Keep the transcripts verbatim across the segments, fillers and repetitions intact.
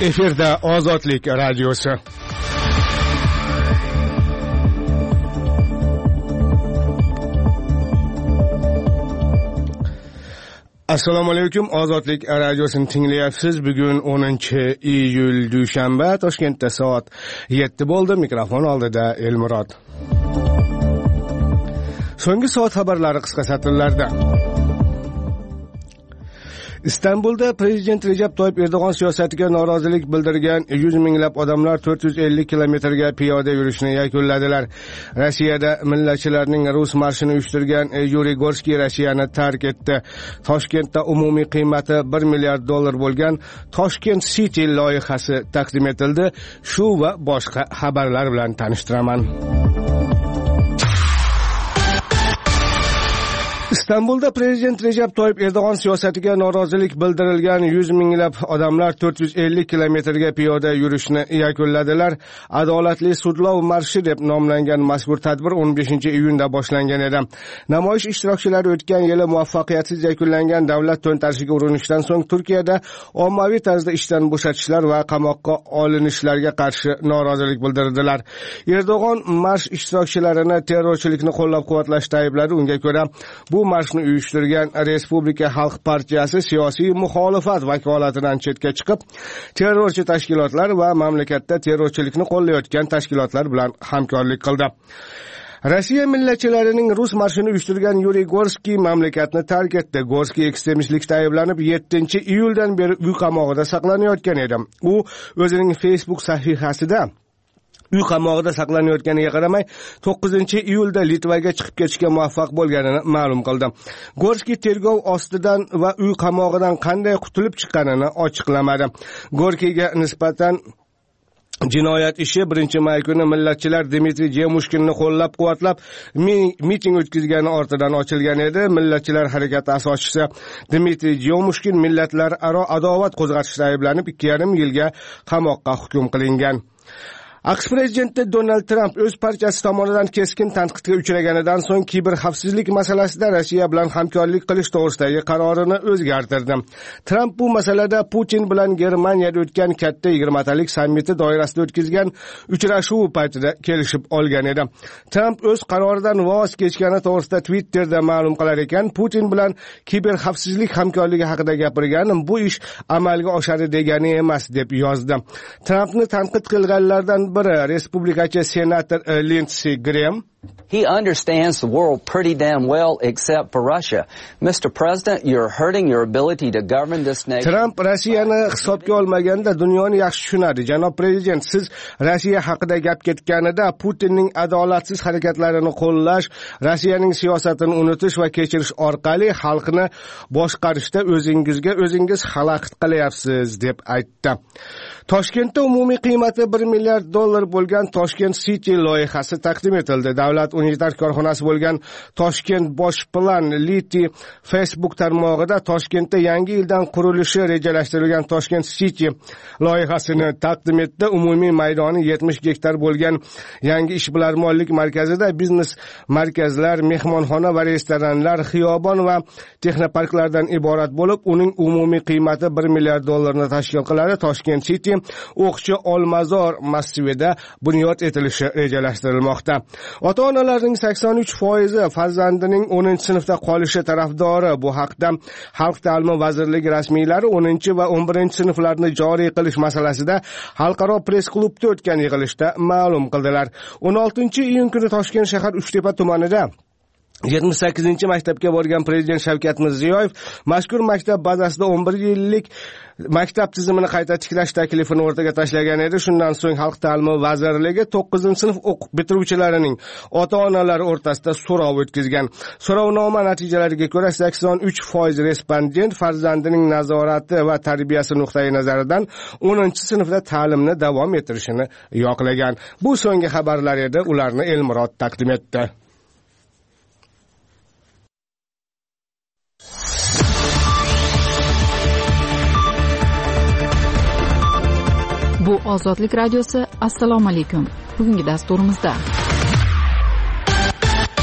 Efirda Ozodlik radiosi. Assalomu alaykum, Ozodlik radiosini tinglayapsiz. Bugun o'ninchi iyul dushanba, Toshkentda soat yetti bo'ldi. Mikrofon oldida Elmurod. So'nggi soat xabarlari qisqa satrlarda. Istanbulda prezident Recep Tayyip Erdo'g'on siyosatiga norozilik bildirgan yuz minglab odamlar to'rt yuz ellik kilometrga piyoda yurishni yakunladilar. Rossiyada millatchilarning Rus marshini uyushtirgan Yuriy Gorskiy Rossiyani tark etdi. Toshkentda umumiy qiymati bir milliard dollar bo'lgan Toshkent City loyihasi taqdim etildi. Shu va boshqa xabarlar bilan tanishtiraman. Istanbulda prezident Recep Tayyip Erdo'g'on siyosatiga norozilik bildirilgan yuz minglab odamlar to'rt yuz ellik kilometrga piyoda yurishni yakunladilar. Adolatli sudlov marshi deb nomlangan mazkur tadbir o'n beshinchi iyunda boshlangan edi. Namoyish ishtirokchilari o'tgan yili muvaffaqiyatsiz yakunlangan davlat to'ntarishiga urinishdan so'ng Turkiyada ommaviy tarzda ishdan bo'shatishlar va qamoqqa olinishlarga qarshi norozilik bildirdilar. Erdo'g'on marsh ishtirokchilarini terrorchilikni qo'llab-quvvatlashda aybladi. Unga ko'ra, bu marshni uyushtirgan Respublika Xalq partiyasi siyosiy muxolifat vakolatidan chetga chiqib, terrorchi tashkilotlar va mamlakatda terrorchilikni qo'llayotgan tashkilotlar bilan hamkorlik qildi. Rossiya millatchilarining Rus marshini uyushtirgan Yuriy Gorskiy mamlakatni tark etdi. Gorskiy ekstremistlikda ayblanib yettinchi iyuldan beri uy qamog'ida saqlanayotgan edi. U o'zining Facebook sahifasida uy qamog'ida saqlanayotganiga qaramay to'qqizinchi iyulda Litvaga chiqib ketishga muvaffaq bo'lganini ma'lum qildi. Gorskiy tergov ostidan va uy qamog'idan qanday qutulib chiqqanini ochiqlamadi. Gorkiyga nisbatan jinoyat ishi birinchi may kuni millatchilar Dmitriy Jemushkinni qo'llab-quvvatlab miting o'tkazgani ortidan ochilgan edi. Millatchilar harakati asoschisi Dmitriy Jemushkin millatlararo adovat qo'zg'atishda ayblanib ikki yarim yilga qamoqqa hukm qilingan. AQSh prezidenti Donald Trump o'z partiyasi tomonidan keskin tanqidga uchraganidan so'ng kiberxavfsizlik masalasida Rossiya bilan hamkorlik qilish to'g'risidagi qarorini o'zgartirdi. Trump bu masalada Putin bilan Germaniyada o'tgan katta yigirmatalik sammiti doirasida o'tkazgan uchrashuv paytida kelishib olgan edi. Trump o'z qaroridan voz kechgani to'g'risida Twitterda ma'lum qilar ekan, Putin bilan kiberxavfsizlik hamkorligi haqida gapirganim bu ish amalga oshadi degani emas deb yozdi. Trumpni tanqid qilganlardan biri Respublikachi senator Lindsey Graham. He understands the world pretty damn well except for Russia. Mister President, you're hurting your ability to govern this nation. Trump Rossiyani hisobga olmaganda dunyoni yaxshi tushunadi. Janob prezident, siz Rossiya haqida gap ketganida Putinning adolatsiz harakatlarini qo'llash, Rossiyaning siyosatini unutish va kechirish orqali xalqni boshqarishda o'zingizga o'zingiz xalaqit qilyapsiz deb aytdi. Toshkentda umumiy qiymati bir milliard dollar bo'lgan Toshkent City loyihasi taqdim etildi. Davlat unitar korxonasi bo'lgan Toshkent Bosh Plan Liti Facebook tarmog'ida Toshkentda yangi yildan qurilishi rejalashtirilgan Toshkent City loyihasini taqdim etdi. Umumiy maydoni yetmish gektar bo'lgan yangi ishbilarmonlik markazida biznes markazlar, mehmonxona va restoranlar, xiyobon va texnoparklardan iborat bo'lib, uning umumiy qiymati bir milliard dollarni tashkil qiladi. Toshkent City O'qchi Olmazor massivida bunyod etilishi rejalashtirilmoqda. Ota-onalarning sakson uch foizi farzandining o'ninchi sinfda qolishi tarafdori. Bu haqda Xalq ta'limi vazirligi rasmiylari o'ninchi va o'n birinchi sinflarni joriy qilish masalasida xalqaro press klubda o'tgan yig'ilishda ma'lum qildilar. o'n oltinchi iyun kuni Toshkent shahar Uchtepa tumanida yetmish sakkizinchi maktabga borgan prezident Shavkat Mirziyoyev mazkur maktab bazasida o'n bir yillik maktab tizimini qayta tiklash taklifini o'rtaga tashlagan edi. Shundan so'ng Xalq ta'limi vazirligi to'qqizinchi sinf o'qib bitiruvchilarining ota-onalari o'rtasida so'rov o'tkazgan. So'rovnoma natijalariga ko'ra sakson uch foiz respondent farzandining nazorati va tarbiyasi nuqtai nazaridan o'ninchi sinfda ta'limni davom ettirishini yoqlagan. Bu so'nggi xabarlar edi. Ularni Elmurod taqdim etdi. Bu Ozodlik radiosi. Assalomu alaykum. Bugungi dasturimizda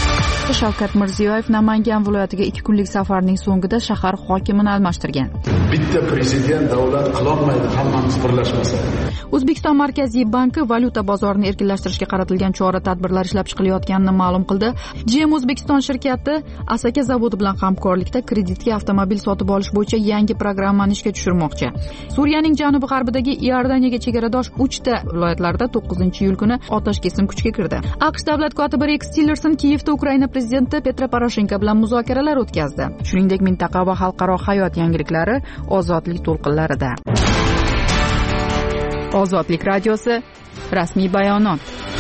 Shavkat Mirziyoyev Namangan viloyatiga ikki kunlik safarning so'ngida shahar hokimini almashtirgan. bitta prezident davlat qilolmaydi, hammamiz birlashmasak. O'zbekiston Markaziy banki valyuta bozorini erkinlashtirishga qaratilgan chora-tadbirlar ishlab chiqilayotganini ma'lum qildi. G M O'zbekiston shirkati Asaka zavodi bilan hamkorlikda kreditga avtomobil sotib olish bo'yicha yangi programmani ishga tushirmoqchi. Suriyaning janubi-g'arbidagi Iordaniyaga chegaradosh uchta viloyatlarda to'qqizinchi iyul kuni otash kesim kuchga kirdi. AQSh davlat kotibi Rex Tillerson Kiyevda Ukraina prezidenti Petro Poroshenko bilan muzokaralar o'tkazdi. Shuningdek, mintaqa va xalqaro hayot yangiliklari ozodlik to'lqinlarida. Ozodlik radiosi rasmiy bayonot.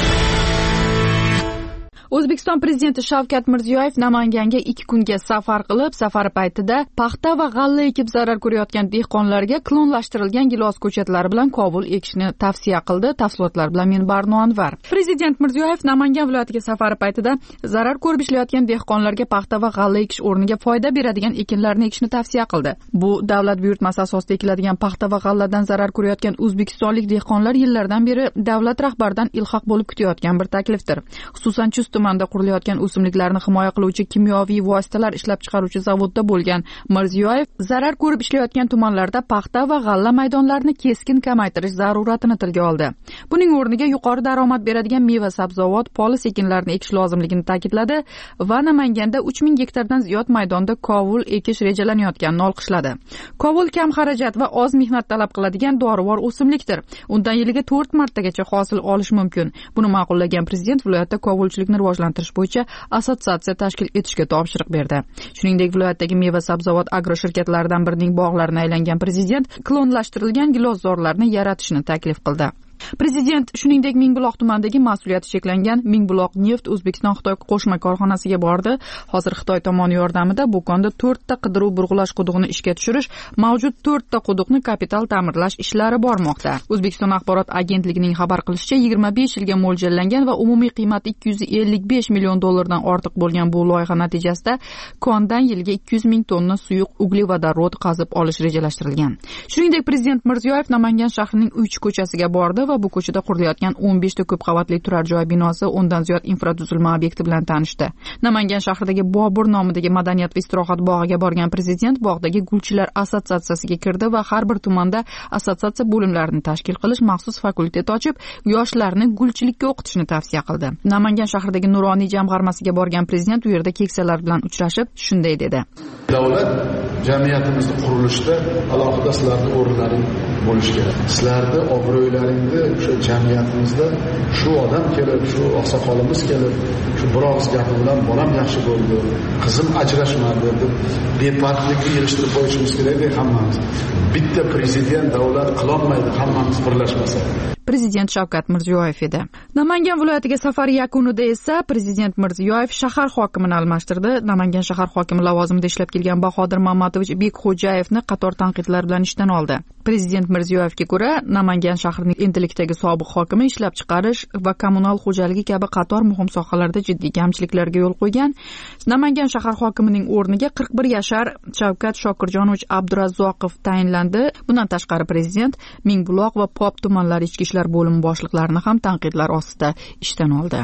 O'zbekiston prezidenti Shavkat Mirziyoyev Namanganga ikki kunga safar qilib, safari paytida paxta va g'alla ekib zarar ko'rayotgan dehqonlarga klonlashtirilgan gilos ko'chatlari bilan qovul ekishni tavsiya qildi. Tafsilotlar bilan men Barno Anvar. Prezident Mirziyoyev Namangan viloyatiga safari paytida zarar ko'rib ishlayotgan dehqonlarga paxta va g'alla ekish o'rniga foyda beradigan ekinlarni ekishni tavsiya qildi. Bu davlat buyurtmasi asosida ekiladigan paxta va g'alladan zarar ko'rayotgan o'zbekistonlik dehqonlar yillardan beri davlat rahbaridan ilhaq bo'lib kutayotgan bir taklifdir. Xususan, Chust tumanda qurilayotgan o'simliklarni himoya qiluvchi kimyoviy vositalar ishlab chiqaruvchi zavodda bo'lgan Mirziyoyev zarar ko'rib ishlayotgan tumanlarda paxta va g'alla maydonlarini keskin kamaytirish zaruratini tilga oldi. Buning o'rniga yuqori daromad beradigan meva-sabzavot, polis ekinlarini ekish lozimligini ta'kidladi va Namanganda uch ming gektardan ziyod maydonda qovul ekish rejalanayotganini olqishladi. Qovul kam xarajat va oz mehnat talab qiladigan dorivor o'simlikdir. Undan yiliga to'rt martagacha hosil olish mumkin. Buni ma'qullagan prezident viloyatda qovulchilikni rivojlantirish bo'yicha assotsiatsiya tashkil etishga topshiriq berdi. Shuningdek, viloyatdagi meva-sabzavot agro shirkatlaridan birining bog'larini aylangan prezident klonlashtirilgan gilozorlarni yaratishni taklif qildi. Prezident shuningdek Mingbuloq tumanidagi mas'uliyati cheklangan Mingbuloq neft O'zbekiston Xitoy qo'shma korxonasiga bordi. Hozir Xitoy tomoni yordamida Bo'konda to'rtta qidiruv burg'ulash quduqini ishga tushirish, mavjud to'rtta quduqni kapital ta'mirlash ishlari bormoqda. O'zbekiston axborot agentligining xabar qilishicha, yigirma besh yilga mo'ljallangan va umumiy qiymati ikki yuz ellik besh million dollardan ortiq bo'lgan bu loyiha natijasida kondan yilga ikki yuz ming tonna suyuq uglevodorod qazib olish rejalashtirilgan. Shuningdek, prezident Mirziyoyev Namangan shahrining uch ko'chasiga bordi va bu ko'chada qurilayotgan o'n besh ta ko'p qavatli turar joy binosi, o'ndan ziyod infratuzilma obyekti bilan tanishdi. Namangan shahridagi Bobur nomidagi madaniyat va istirohat bog'iga borgan prezident bog'dagi gulchilar assotsiatsiyasiga kirdi va har bir tumanda assotsiatsiya bo'limlarini tashkil qilish, maxsus fakultet ochib, yoshlarni gulchilikka o'qitishni tavsiya qildi. Namangan shahridagi Nuroniy jamg'armasiga borgan prezident u yerda keksalar bilan uchrashib, shunday dedi: Davlat jamiyatimizni qurilishida alohida sizlarning o'rinlaring bo'lishi kerak. Sizlarni obro'ylaringni o'sha jamiyatimizda shu odam kelib, shu oqsoqolimiz kelib, shu bir og'iz gapi bilan bolam yaxshi bo'ldi, qizim ajrashmadi deb befarqlikni yig'ishtirib qo'yishimiz kerak hammamiz. Bitta prezident davlat qilolmaydi, hammamiz birlashmasak. Prezident Shavkat Mirziyoyev edi. Namangan viloyatiga safari yakunida esa prezident Mirziyoyev shahar hokimini almashtirdi. Namangan shahar hokimi lavozimida ishlab kelgan Bahodir Mamadovich Bekxo'jayevni qator tanqidlar bilan ishdan oldi. Prezident Mirziyoyevga ko'ra, Namangan shahrining endilikdagi sobiq hokimi ishlab chiqarish va kommunal xo'jaligi kabi qator muhim sohalarda jiddiy kamchiliklarga yo'l qo'ygan. Namangan shahar hokimining o'rniga qirq bir yashar Shavkat Shokirjonovich Abdurazzoqov tayinlandi. Bundan tashqari prezident Mingbuloq va Pop tumanlari ichki ishlar bo'limi boshliqlarini ham tanqidlar ostida ishdan oldi.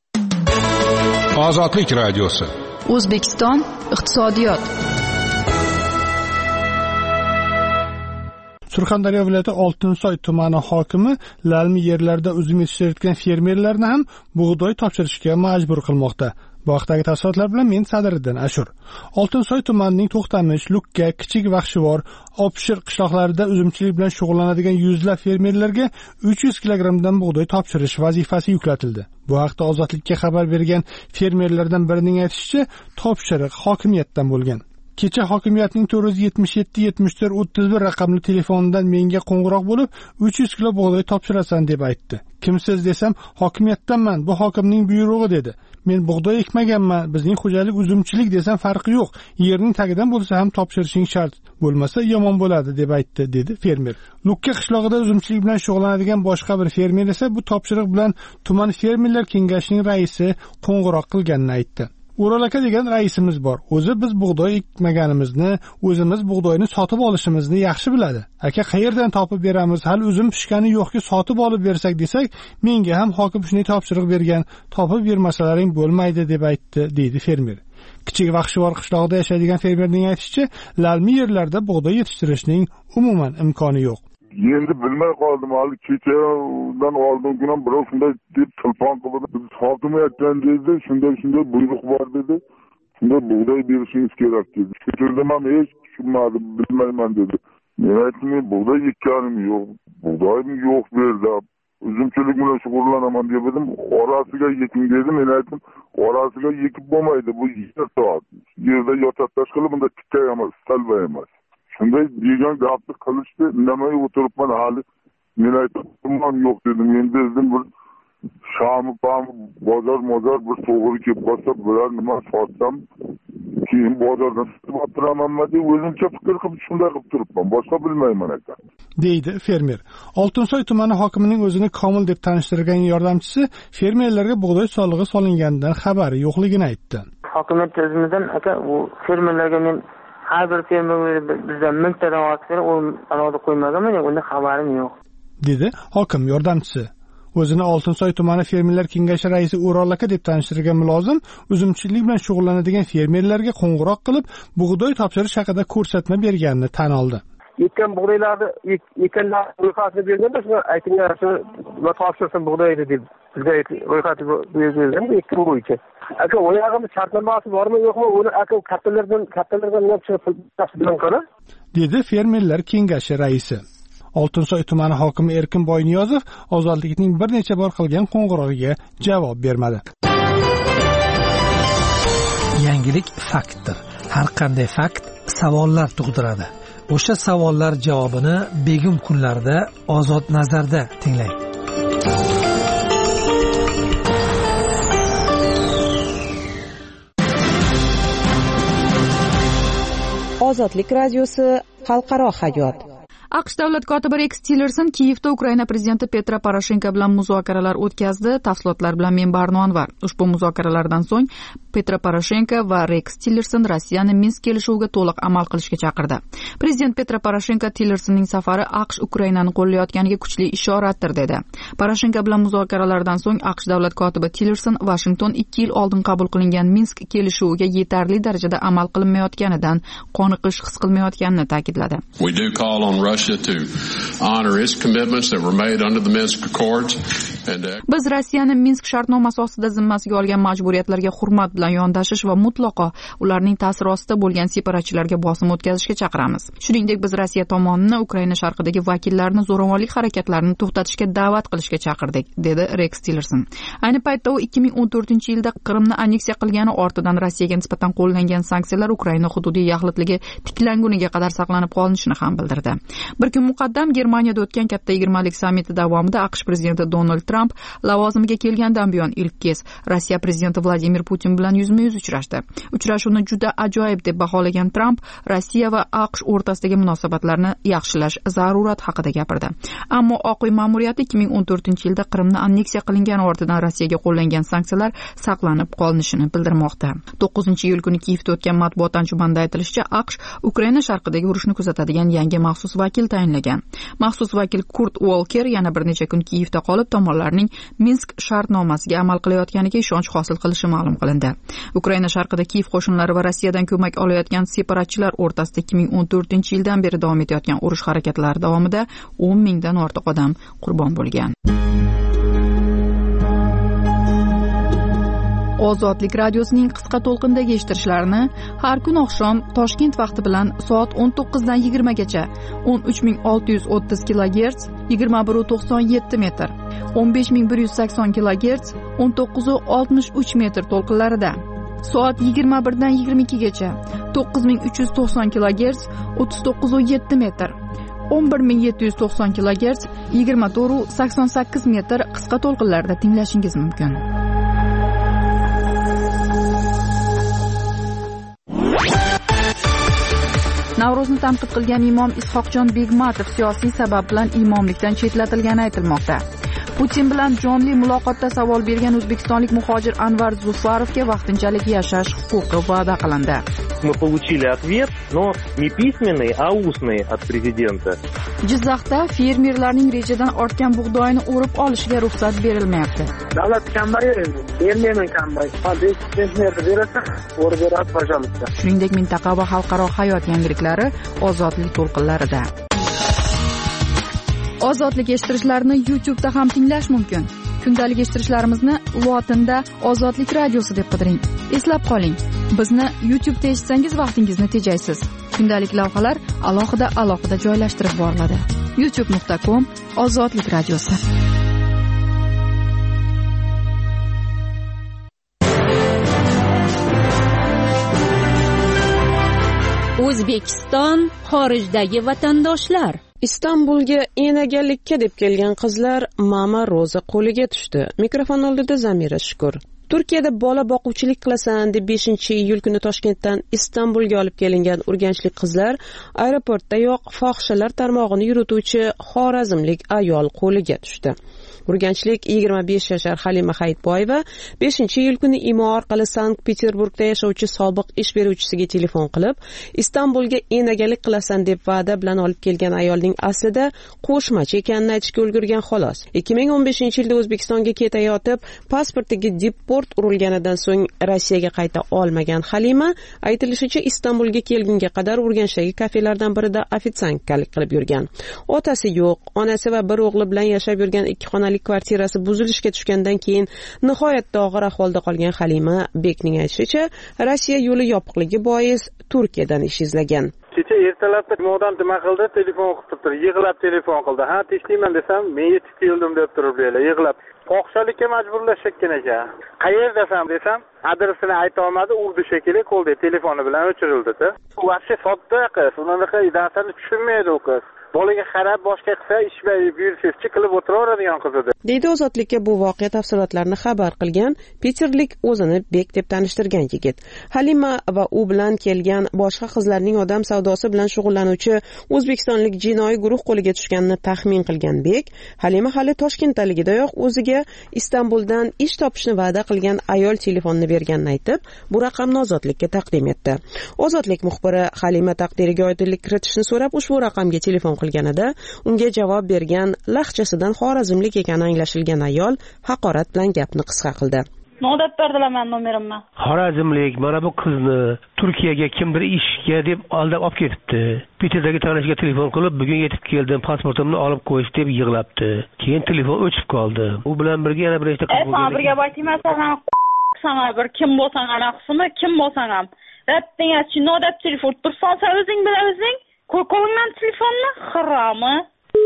Ozodlik radiosi. O'zbekiston iqtisodiyot. Surxondaryo viloyati Oltinsoy tumani hokimi lalmi yerlarda uzum yetishtirayotgan fermerlarni ham bug'doy topshirishga majbur qilmoqda. Bu haqdagi tafsilotlar bilan men Sadiriddin Ashur. Oltinsoy tumanining To'xtamish, Lukka, Kichik Vaxshivor, Opshir qishloqlarida uzumchilik bilan shug'ullanadigan yuzlab fermerlarga uch yuz kilogrammdan bug'doy topshirish vazifasi yuklatildi. Bu haqda Ozodlikka xabar bergan fermerlardan birining aytishicha, topshiriq hokimiyatdan bo'lgan. Kecha hokimiyatning to'rt yuz yetmish yetti yetmish to'rt o'ttiz bir raqamli telefonidan menga qo'ng'iroq bo'lib, uch yuz kilo bug'doy topshirasan deb aytdi. Kimsiz desam, hokimiyatdanman, bu hokimning buyrug'i dedi. Men bug'doy ekmaganman, bizning xo'jalik uzumchilik desam farqi yo'q. Yerning tagidan bo'lsa ham topshirishing shart, bo'lmasa yomon bo'ladi deb aytdi, dedi fermer. Lukka qishlog'ida uzumchilik bilan shug'ullanadigan boshqa bir fermer esa bu topshiriq bilan tuman fermerlar kengashining raisi qo'ng'iroq qilganini aytdi. O'ral aka degan raisimiz bor. O'zi biz bug'doy ekmaganimizni, o'zimiz bug'doyni sotib olishimizni yaxshi biladi. Aka, qayerdan topib beramiz? Hali uzum pishgani yo'qki sotib olib bersak desak, menga ham hokim shunday topshiriq bergan, topib bermasalaring bo'lmaydi deb aytdi, deydi fermer. Kichik Vahshivor qishlog'ida yashaydigan fermerning aytishicha, lalmi yerlarda bug'doy yetishtirishning umuman imkoni yo'q. Endi bilmay qoldim, hali kechadan oldin kun ham birov shunday deb telefon qildi. Biz hokim aytgan dedi, shunday shunday buyruq bor dedi. Shunda bug'doy berishingiz kerak dedi. Tushundim ham hech tushunmadim, bilmayman dedi. Men aytdim, bug'doy ekkanim yo'q, bug'doyim yo'q bu yerda. Uzumchilik bilan shug'ullanaman dedim. Orasiga yeking dedim. Men aytdim, orasiga yekib bo'lmaydi, bu yer soat. Yerda yotatlash qilib bunda tikkay emas, salva emas. Shunday degan gapni qilishdi, indamay o'tiribman hali. Men aytdim, yo'q dedim. Endi dedim bir shami pam bozor mozor bir to'g'ri kelib qolsa, bular nima sotsam, keyin bozordan sotib o'tiramanmi deb o'zimcha fikr qilib shunday qilib turibman. Boshqa bilmayman ekan. Deydi fermer. Oltinsoy tumani hokimining o'zini Komil deb tanishtirgan yordamchisi fermerlarga bug'doy solig'i solinganidan xabari yo'qligini aytdi. Hokimiyat tizimidan aka u fermerlarga men har bir fermer bizdan mingtadan ortiq u aloqa qo'ymaganman, unda xabarim yo'q. Dedi hokim yordamchisi. O'zini Oltinsoy tumani fermerlar kengashi raisi O'rol aka deb tanishtirgan mulozim uzumchilik bilan shug'ullanadigan fermerlarga qo'ng'iroq qilib, bug'doy topshirish haqida ko'rsatma berganini tan oldi. Ekkan bug'doylarni ekanlar ro'yxatini berganda shu aytilgan va topshirsin bug'doyni deb bizga ro'yxatni bergan ekkan bo'yicha. Aka o'yag'imiz shartnomasi bormi yo'qmi, uni aka kattalardan kattalardan nima bilan qara? Dedi fermerlar kengashi raisi. Oltinsoy tumani hokimi Erkin Boyniyozov Ozodlikning bir necha bor qilgan qo'ng'irog'iga javob bermadi. Yangilik faktdir. Har qanday fakt savollar tug'diradi. O'sha savollar javobini begim kunlarda Ozod nazarda tinglang. Ozodlik radiosi xalqaro hayot. AQSh davlat kotibi Rex Tillerson Kiyevda Ukraina prezidenti Petro Poroshenko bilan muzokaralar o'tkazdi. Tafsilotlar bilan men Barnonvar. Ushbu muzokaralardan so'ng Petro Poroshenko va Rex Tillerson Rossiyani Minsk kelishuviga to'liq amal qilishga chaqirdi. Prezident Petro Poroshenko Tillersonning safari AQSh Ukrainani qo'llayotganiga kuchli ishoratdir dedi. Poroshenko bilan muzokaralardan so'ng AQSh davlat kotibi Tillerson Washington ikki yil oldin qabul qilingan Minsk kelishuviga yetarli darajada amal qilinmayotganidan qoniqish his qilmayotganini ta'kidladi. To honor its commitments that were made under the Minsk Accords and Biz Rossiyani Minsk shartnomasi ostida zimmasiga olgan majburiyatlarga hurmat bilan yondashish va mutlaqo ularning ta'siri ostida bo'lgan separatchilarga bosim o'tkazishga chaqiramiz. Shuningdek, biz Rossiya tomonini Ukraina sharqidagi vakillarni zo'ravonlik harakatlarini to'xtatishga da'vat qilishga chaqirdik, dedi Rex Tillerson. Ayni paytda u ikki ming o'n to'rtinchi yilda Qrimni anneksiya qilgani ortidan Rossiyaga nisbatan qo'llangan sanksiyalar Ukraina hududiy yaxlitligi tiklanguniga qadar saqlanib qolinishini ham bildirdi. Bir kun muqaddam Germaniyada o'tgan katta yigirmalik sammiti davomida AQSh prezidenti Donald Trump lavozimiga kelgandan buyon ilk kez Rossiya prezidenti Vladimir Putin bilan yuzma-yuz uchrashdi. Uchrashuvni juda ajoyib deb baholagan Trump Rossiya va AQSh o'rtasidagi munosabatlarni yaxshilash zarurat haqida gapirdi. Ammo Oq uy ma'muriyati ikki ming o'n to'rtinchi yilda Qrimni anneksiya qilingani ortidan Rossiyaga qo'llangan sanksiyalar saqlanib qolinishini bildirmoqda. to'qqizinchi iyul kuni Kiyevda o'tgan matbuot anjumanida aytilishicha, AQSh Ukraina sharqidagi urushni kuzatadigan yangi maxsus vakil tayinlagan. Maxsus vakil Kurt Walker yana bir necha kun Kiyevda qolib, tomonlarning Minsk shartnomasiga amal qilayotganiga ishonch hosil qilishi ma'lum qilindi. Ukraina sharqida Kiyev qo'shinlari va Rossiyadan ko'mak olayotgan separatchilar o'rtasida ikki ming o'n to'rtinchi yildan beri davom etayotgan urush harakatlari davomida o'n mingdan ortiq odam qurbon bo'lgan. Ozodlik radiosining qisqa to'lqindagi eshittirishlarini har kun oqshom Toshkent vaqti bilan soat o'n to'qqizdan yigirmagacha o'n uch ming olti yuz o'ttiz kilogerts yigirma bir nuqta to'qson yetti metr, o'n besh ming bir yuz sakson kilogerts o'n to'qqiz nuqta oltmish uch metr to'lqinlarida, soat yigirma birdan yigirma ikkigacha to'qqiz ming uch yuz to'qson kilogerts o'ttiz to'qqiz nuqta yetti metr, o'n bir ming yetti yuz to'qson kilogerts yigirma to'rt nuqta sakson sakkiz metr qisqa to'lqinlarda tinglashingiz mumkin. Navro'zni tanqid qilgan imom Ishoqjon Begmatov siyosiy sabab bilan imomlikdan chetlatilgani aytilmoqda. Putin bilan jonli muloqotda savol bergan o'zbekistonlik muhojir Anvar Zufarovga vaqtinchalik yashash huquqi va'da qilindi. Мы получили ответ, но не письменный, а устный от президента. Jizzaxda fermerlarning rejadan ortgan bug'doyini o'rib olishiga ruxsat berilmayapti. Davlat kambay, fermerning kambay. Hozir fermerga berasa, o'rib beradi, pожалуйста. Shuningdek, mintaqa va xalqaro hayot yangiliklari ozodlik to'lqinlarida. Ozodlik eshittirishlarini YouTube'da ham tinglash mumkin. Kundalik eshittirishlarimizni lotinda Ozodlik radiosi deb qidiring. Eslab qoling, bizni YouTube'da eshitsangiz vaqtingizni tejaysiz. Kundalik lavhalar alohida alohida joylashtirib boriladi. youtube nuqta com Ozodlik radiosi. O'zbekiston xorijdagi vatandoshlar. Istanbulga enaganlikka deb kelgan qizlar Mama Roza qo'liga tushdi. Mikrofon oldida Zamira Shukur. Turkiyada bola boquvchilik qilasan deb beshinchi iyul kuni Toshkentdan Istanbulga olib kelingan urganchlik qizlar aeroportdayoq fohishalar tarmog'ini yurituvchi xorazmlik ayol qo'liga tushdi. Urganchlik yigirma besh yashar Halima Hayitboyeva beshinchi iyul kuni Imo orqali Sankt-Peterburgda yashovchi sobiq ish beruvchisiga telefon qilib, Istanbulga enagalik qilasan deb va'da bilan olib kelgan ayolning aslida qo'shmachi ekanini aytishga ulgurgan xolos. ikki ming o'n beshinchi yilda O'zbekistonga ketayotib, pasportiga deport urilganidan so'ng Rossiyaga qayta olmagan Halima, aytilishicha Istanbulga kelgunga qadar Urganchdagi kafelardan birida ofitsiantkalik qilib yurgan. Otasi yo'q, onasi va bir o'g'li bilan yashab yurgan ikki xonali kvartirasi buzilishga tushgandan keyin nihoyatda og'ir ahvolda qolgan Halima Bekning aytishicha, Rossiya yo'li yopiqligi bois Turkiyadan ish izlagan. Kecha ertalabda modan nima qildi, telefon qilib turib, yig'lab telefon qildi. Ha, tishlayman desam, men yetib keldim deb turib yig'lab. Fohishalikka majburlashgan ekan. Qayerdasam desam, adresini ayta olmadi, urdi shekilli, qo'lda telefoni bilan o'chirildi-da. U vaqtda sodda qiz, unaqa narsani tushunmaydi u qiz. Bolaga qarab boshqa qilsa ishmaydi, buyursangiz qilib o'tiraveradigan qiz edi. Deydi Ozodlikka bu voqea tafsilotlarini xabar qilgan Peterlik o'zini Bek deb tanishtirgan yigit. Halima va u bilan kelgan boshqa qizlarning odam savdosi bilan shug'ullanuvchi o'zbekistonlik jinoiy guruh qo'liga tushganini taxmin qilgan Bek, Halima hali Toshkentdaligidayoq o'ziga Istanbuldan ish topishni va'da qilgan ayol telefonini berganini aytib, bu raqamni Ozodlikka taqdim etdi. Ozodlik muxbiri Halima taqdiriga oydinlik kiritishni so'rab ushbu raqamga telefon qilganida, unga javob bergan lahjasidan xorazmlik ekani anglashilgan ayol haqorat bilan gapni qisqa qildi. Nodat berdilar men nomerimni. Xorazmlik mana bu qizni Turkiyaga kimdir ishga deb aldab olib ketibdi. Peterdagi tanishiga telefon qilib, bugun yetib keldim, pasportimni olib qo'yish deb yig'labdi. Keyin telefon o'chib qoldi. U bilan birga yana bir nechta qiz bo'lgan. Ey, birga aytmayman, sana bir kim bo'lsang ham yaxshimi, kim bo'lsang ham. Rattinga nodat telefon tursan, sen o'zing bilan o'zing qo'yqolgan telefonni xirami.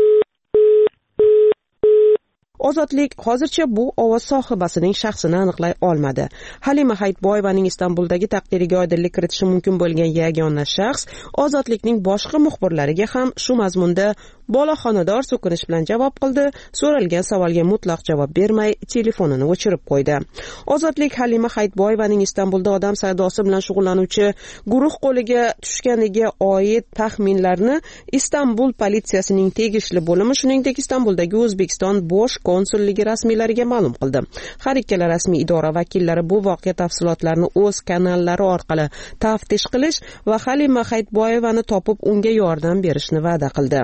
Ozodlik hozircha bu ovoz sohibasining shaxsini aniqlay olmadi. Halima Hayitboyevaning Istanbuldagi taqdiriga oydinlik kiritishi mumkin bo'lgan yagona shaxs Ozodlikning boshqa muxbirlariga ham shu mazmunda bola xonador so'kinish bilan javob qildi, so'ralgan savolga mutlaq javob bermay telefonini o'chirib qo'ydi. Ozodlik Halima Hayitboyevaning Istanbulda odam savdosi bilan shug'ullanuvchi guruh qo'liga tushganiga oid taxminlarni Istanbul politsiyasining tegishli bo'limi, shuningdek Istanbuldagi O'zbekiston bosh konsulligi rasmiylariga ma'lum qildi. Har ikkala rasmiy idora vakillari bu voqea tafsilotlarini o'z kanallari orqali taftish qilish va Halima Hayitboyevani topib unga yordam berishni va'da qildi.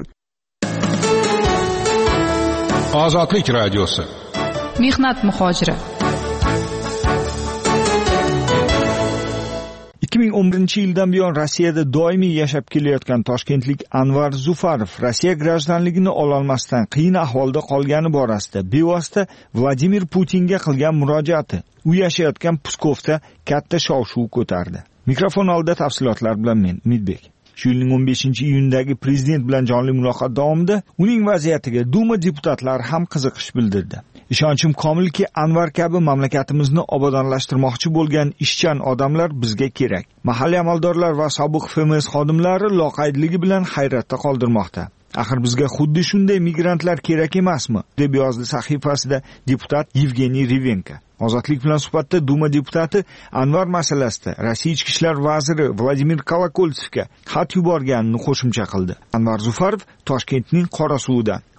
Ozodlik radiosi. Mehnat muhojiri. ikki ming o'n birinchi yildan buyon Rossiyada doimiy yashab kelayotgan toshkentlik Anvar Zufarov Rossiya grajdanligini ololmasdan qiyin ahvolda qolgani borasida bevosita Vladimir Putinga qilgan murojaati u yashayotgan Pskovda katta shov-shuv ko'tardi. Mikrofon oldida tafsilotlar bilan men Umidbek. Shu yilning o'n beshinchi iyundagi prezident bilan jonli muloqot davomida uning vaziyatiga Duma deputatlari ham qiziqish bildirdi. Ishonchim komilki, Anvar kabi mamlakatimizni obodonlashtirmoqchi bo'lgan ishchan odamlar bizga kerak. Mahalliy amaldorlar va sobiq F M S xodimlari loqaydligi bilan hayratda qoldirmoqda. Axir bizga xuddi shunday migrantlar kerak emasmi? deb yozdi sahifasida deputat Yevgeniy Rivenko. Ozodlik bilan suhbatda Duma deputati Anvar masalasida Rossiya ichki ishlar vaziri Vladimir Kolokoltsevga xat yuborganini qo'shimcha qildi. Anvar Zufarov Toshkentning Qorasuvidan.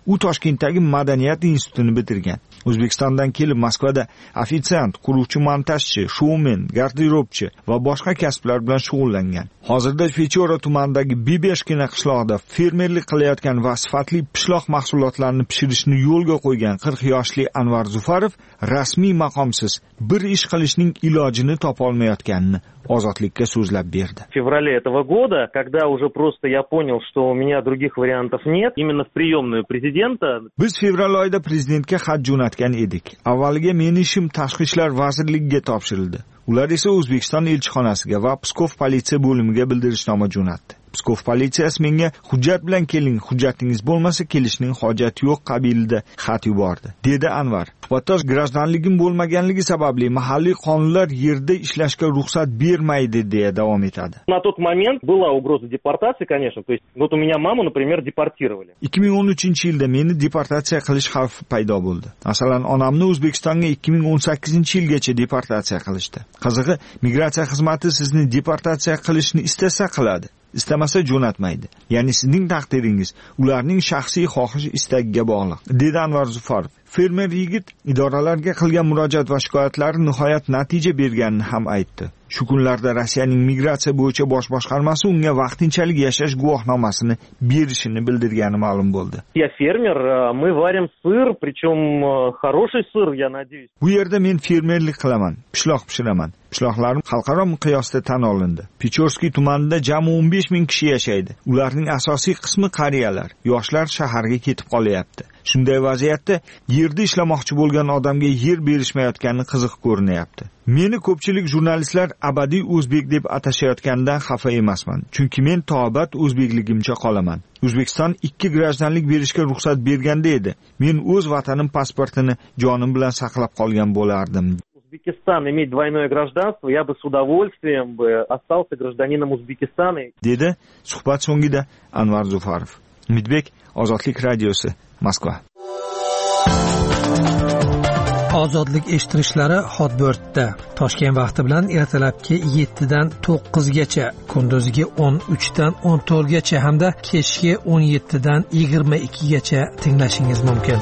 U Toshkentdagi Madaniyat institutini bitirgan. O'zbekistondan kelib Moskvada ofitsiant, quruvchi, montajchi, shoumen, garderobchi va boshqa kasblar bilan shug'ullangan. Hozirda Pechora tumanidagi Bibeshkina qishlog'ida fermerlik qilayotgan va sifatli pishloq mahsulotlarini pishirishni yo'lga qo'ygan qirq yoshli Anvar Zufarov rasmiy maqomsiz bir ish qilishning ilojini topolmayotganini Ozodlikka so'zlab berdi. В феврале этого года, когда уже просто я понял, что у меня других вариантов нет, именно в приемную президента. Biz fevral oyida prezidentga xat jo'natgan edik. Avvaliga meni ishim Tashqi ishlar vazirligiga topshirildi. Ular esa O'zbekiston elchixonasiga va Pskov politsiya bo'limiga bildirishnoma jo'natdi. Pskov politsiyasi menga hujjat bilan keling, hujjatingiz bo'lmasa kelishning hojati yo'q qabilida xat yubordi, dedi Anvar. Suhbatdosh grajdanligim bo'lmaganligi sababli mahalliy qonunlar yerda ishlashga ruxsat bermaydi deya davom etadi. На тот момент была угроза депортации, конечно, то есть вот у меня маму, например, депортировали. ikki ming o'n uchinchi yilda meni deportatsiya qilish xavfi paydo bo'ldi. Masalan, onamni O'zbekistonga ikki ming o'n sakkizinchi yilgacha deportatsiya qilishdi. Qizig'i, migratsiya xizmati sizni deportatsiya qilishni istasa qiladi, istamasa jo'natmaydi. Ya'ni sizning taqdiringiz ularning shaxsiy xohish istagiga bog'liq, dedi Anvar Zufarov. Fermer yigit idoralarga qilgan murojaat va shikoyatlari nihoyat natija berganini ham aytdi. Shu kunlarda Rossiyaning migratsiya bo'yicha bosh boshqarmasi unga vaqtinchalik yashash guvohnomasini berishini bildirgani ma'lum bo'ldi. Я фермер, мы варим сыр, причем хороший сыр, я надеюсь. Bu yerda men fermerlik qilaman, pishloq pishiraman. Pishloqlarim xalqaro miqyosda tan olindi. Pechorskiy tumanida jami o'n besh ming kishi yashaydi. Ularning asosiy qismi qariyalar, yoshlar shaharga ketib qolyapti. Shunday vaziyatda yerda ishlamoqchi bo'lgan odamga yer berishmayotgani qiziq ko'rinyapti. Meni ko'pchilik jurnalistlar abadiy o'zbek deb atashayotganidan xafa emasman, chunki men tobat o'zbekligimcha qolaman. O'zbekiston ikki grajdanlik berishga ruxsat berganda edi. Men o'z vatanim pasportini jonim bilan saqlab qolgan bo'lardim. Узбекистан иметь двойное гражданство, я бы с удовольствием бы остался гражданином Узбекистана. Dedi suhbat so'ngida Anvar Zufarov. Umidbek, Ozodlik radiosi, Moskva. Ozodlik eshittirishlari Hotbirtda Toshkent vaqti bilan ertalabki yettidan to'qqizgacha, kunduziga o'n uchdan o'n to'rtgacha hamda kechki o'n yettidan yigirma ikkigacha tinglashingiz mumkin.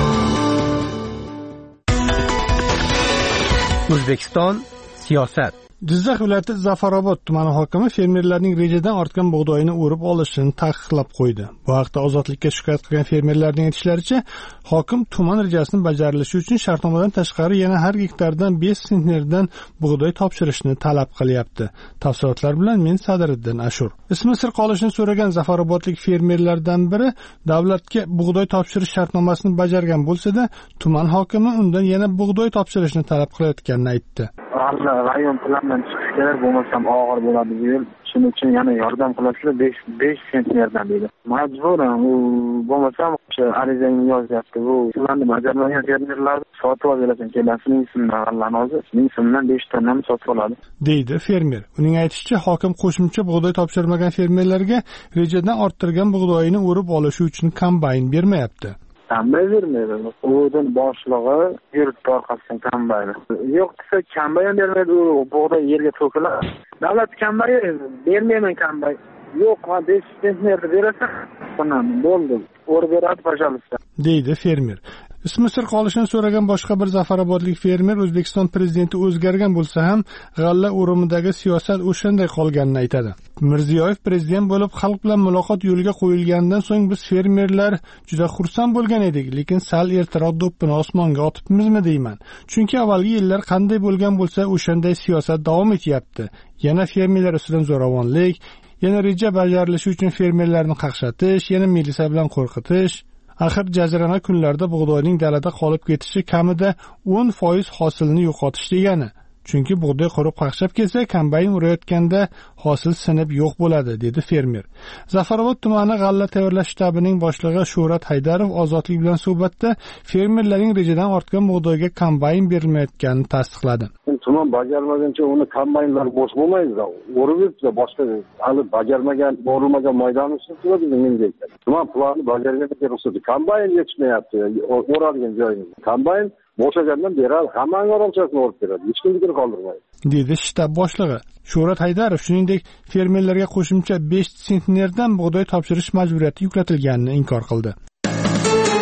O'zbekiston siyosat. Jizzax viloyati Zafarobod tumani hokimi fermerlarning rejadan ortgan bug'doyini o'rib olishini taqiqlab qo'ydi. Bu haqda Ozodlikka shikoyat qilgan fermerlarning aytishlaricha, hokim tuman rejasini bajarilishi uchun shartnomadan tashqari yana har gektardan besh sentnerdan bug'doy topshirishni talab qilyapti. Tafsilotlar bilan men Sadiriddin Ashur. Ismi sir qolishini so'ragan Zafarobodlik fermerlardan biri davlatga bug'doy topshirish shartnomasini bajargan bo'lsa-da, tuman hokimi undan yana bug'doy topshirishni talab qilayotganini aytdi. Rayon plandan chiqish kerak, bo'lmasam og'ir bo'ladi bu yil. Shuning uchun yana yordam qilasizlar besh sentnerdan dedi. Majburan u bo'lmasam o'sha arizangni yozyapti. Bu ularni bajarmagan fermerlar sotib olasan kelasi ismdan Allohning o'zi uning ismidan besh tonnani sotib oladi, deydi fermer. Uning aytishicha, hokim qo'shimcha bug'doy topshirmagan fermerlarga rejadan orttirgan bug'doyini o'rib olishi uchun kombayn bermayapti. Kambay vermaydi. O'zin boshlig'i yurib orqasidan kombayni. Yo'q desa kombayn bermaydi, u bug'doy yerga to'kiladi. Davlat kambay bermayman kambay. Yo'q, ha besh sentnerni berasan, bundan bo'ldi. O'rib beradi, pashalisda, deydi fermer. Ismi sir qolishini so'ragan boshqa bir Zafarobodlik fermer O'zbekiston prezidenti o'zgargan bo'lsa ham, g'alla o'rimidagi siyosat o'shanday qolganini aytadi. Mirziyoyev prezident bo'lib xalq bilan muloqot yo'lga qo'yilganidan so'ng biz fermerlar juda xursand bo'lgan edik, lekin sal ertaroq do'ppini osmonga otibmizmi deyman. Chunki avvalgi yillar qanday bo'lgan bo'lsa, o'shanday siyosat davom etyapti. Yana fermerlar ustidan zo'ravonlik, yana reja bajarilishi uchun fermerlarni qaqshatish, yana militsiya bilan qo'rqitish. Axir jazirama kunlarda bug'doyning dalada qolib ketishi kamida o'n foiz hosilni yo'qotish degani. Chunki bug'doy qurib qaqshab ketsa, kombayn urayotganda hosil sinib yo'q bo'ladi, dedi fermer. Zafarobod tumani g'alla tayyorlash shtabining boshlig'i Shuhrat Haydarov Ozodlik bilan suhbatda fermerlarning rejadan ortgan bug'doyga kombayn berilmayotganini tasdiqladi. Tuman bajarmagancha uni kombaynlar bo'sh bo'lmaydi. O'rib boshqa hali bajarmagan, o'rilmagan maydon ustida turadi menga. Tuman planni bajarganga ruxsat. Kombayn yetishmayapti, o'radigan joyingiz. Kombayn bo'shagandan beradi, hammaning orolchasini o'rib beradi, hech kimnikini qoldirmaydi, dedi shtab boshlig'i. Shuhrat Haydarov shuningdek fermerlarga qo'shimcha besh sentnerdan bug'doy topshirish majburiyati yuklatilganini inkor qildi.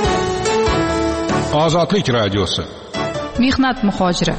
Ozodlik radiosi. Mehnat muhojiri.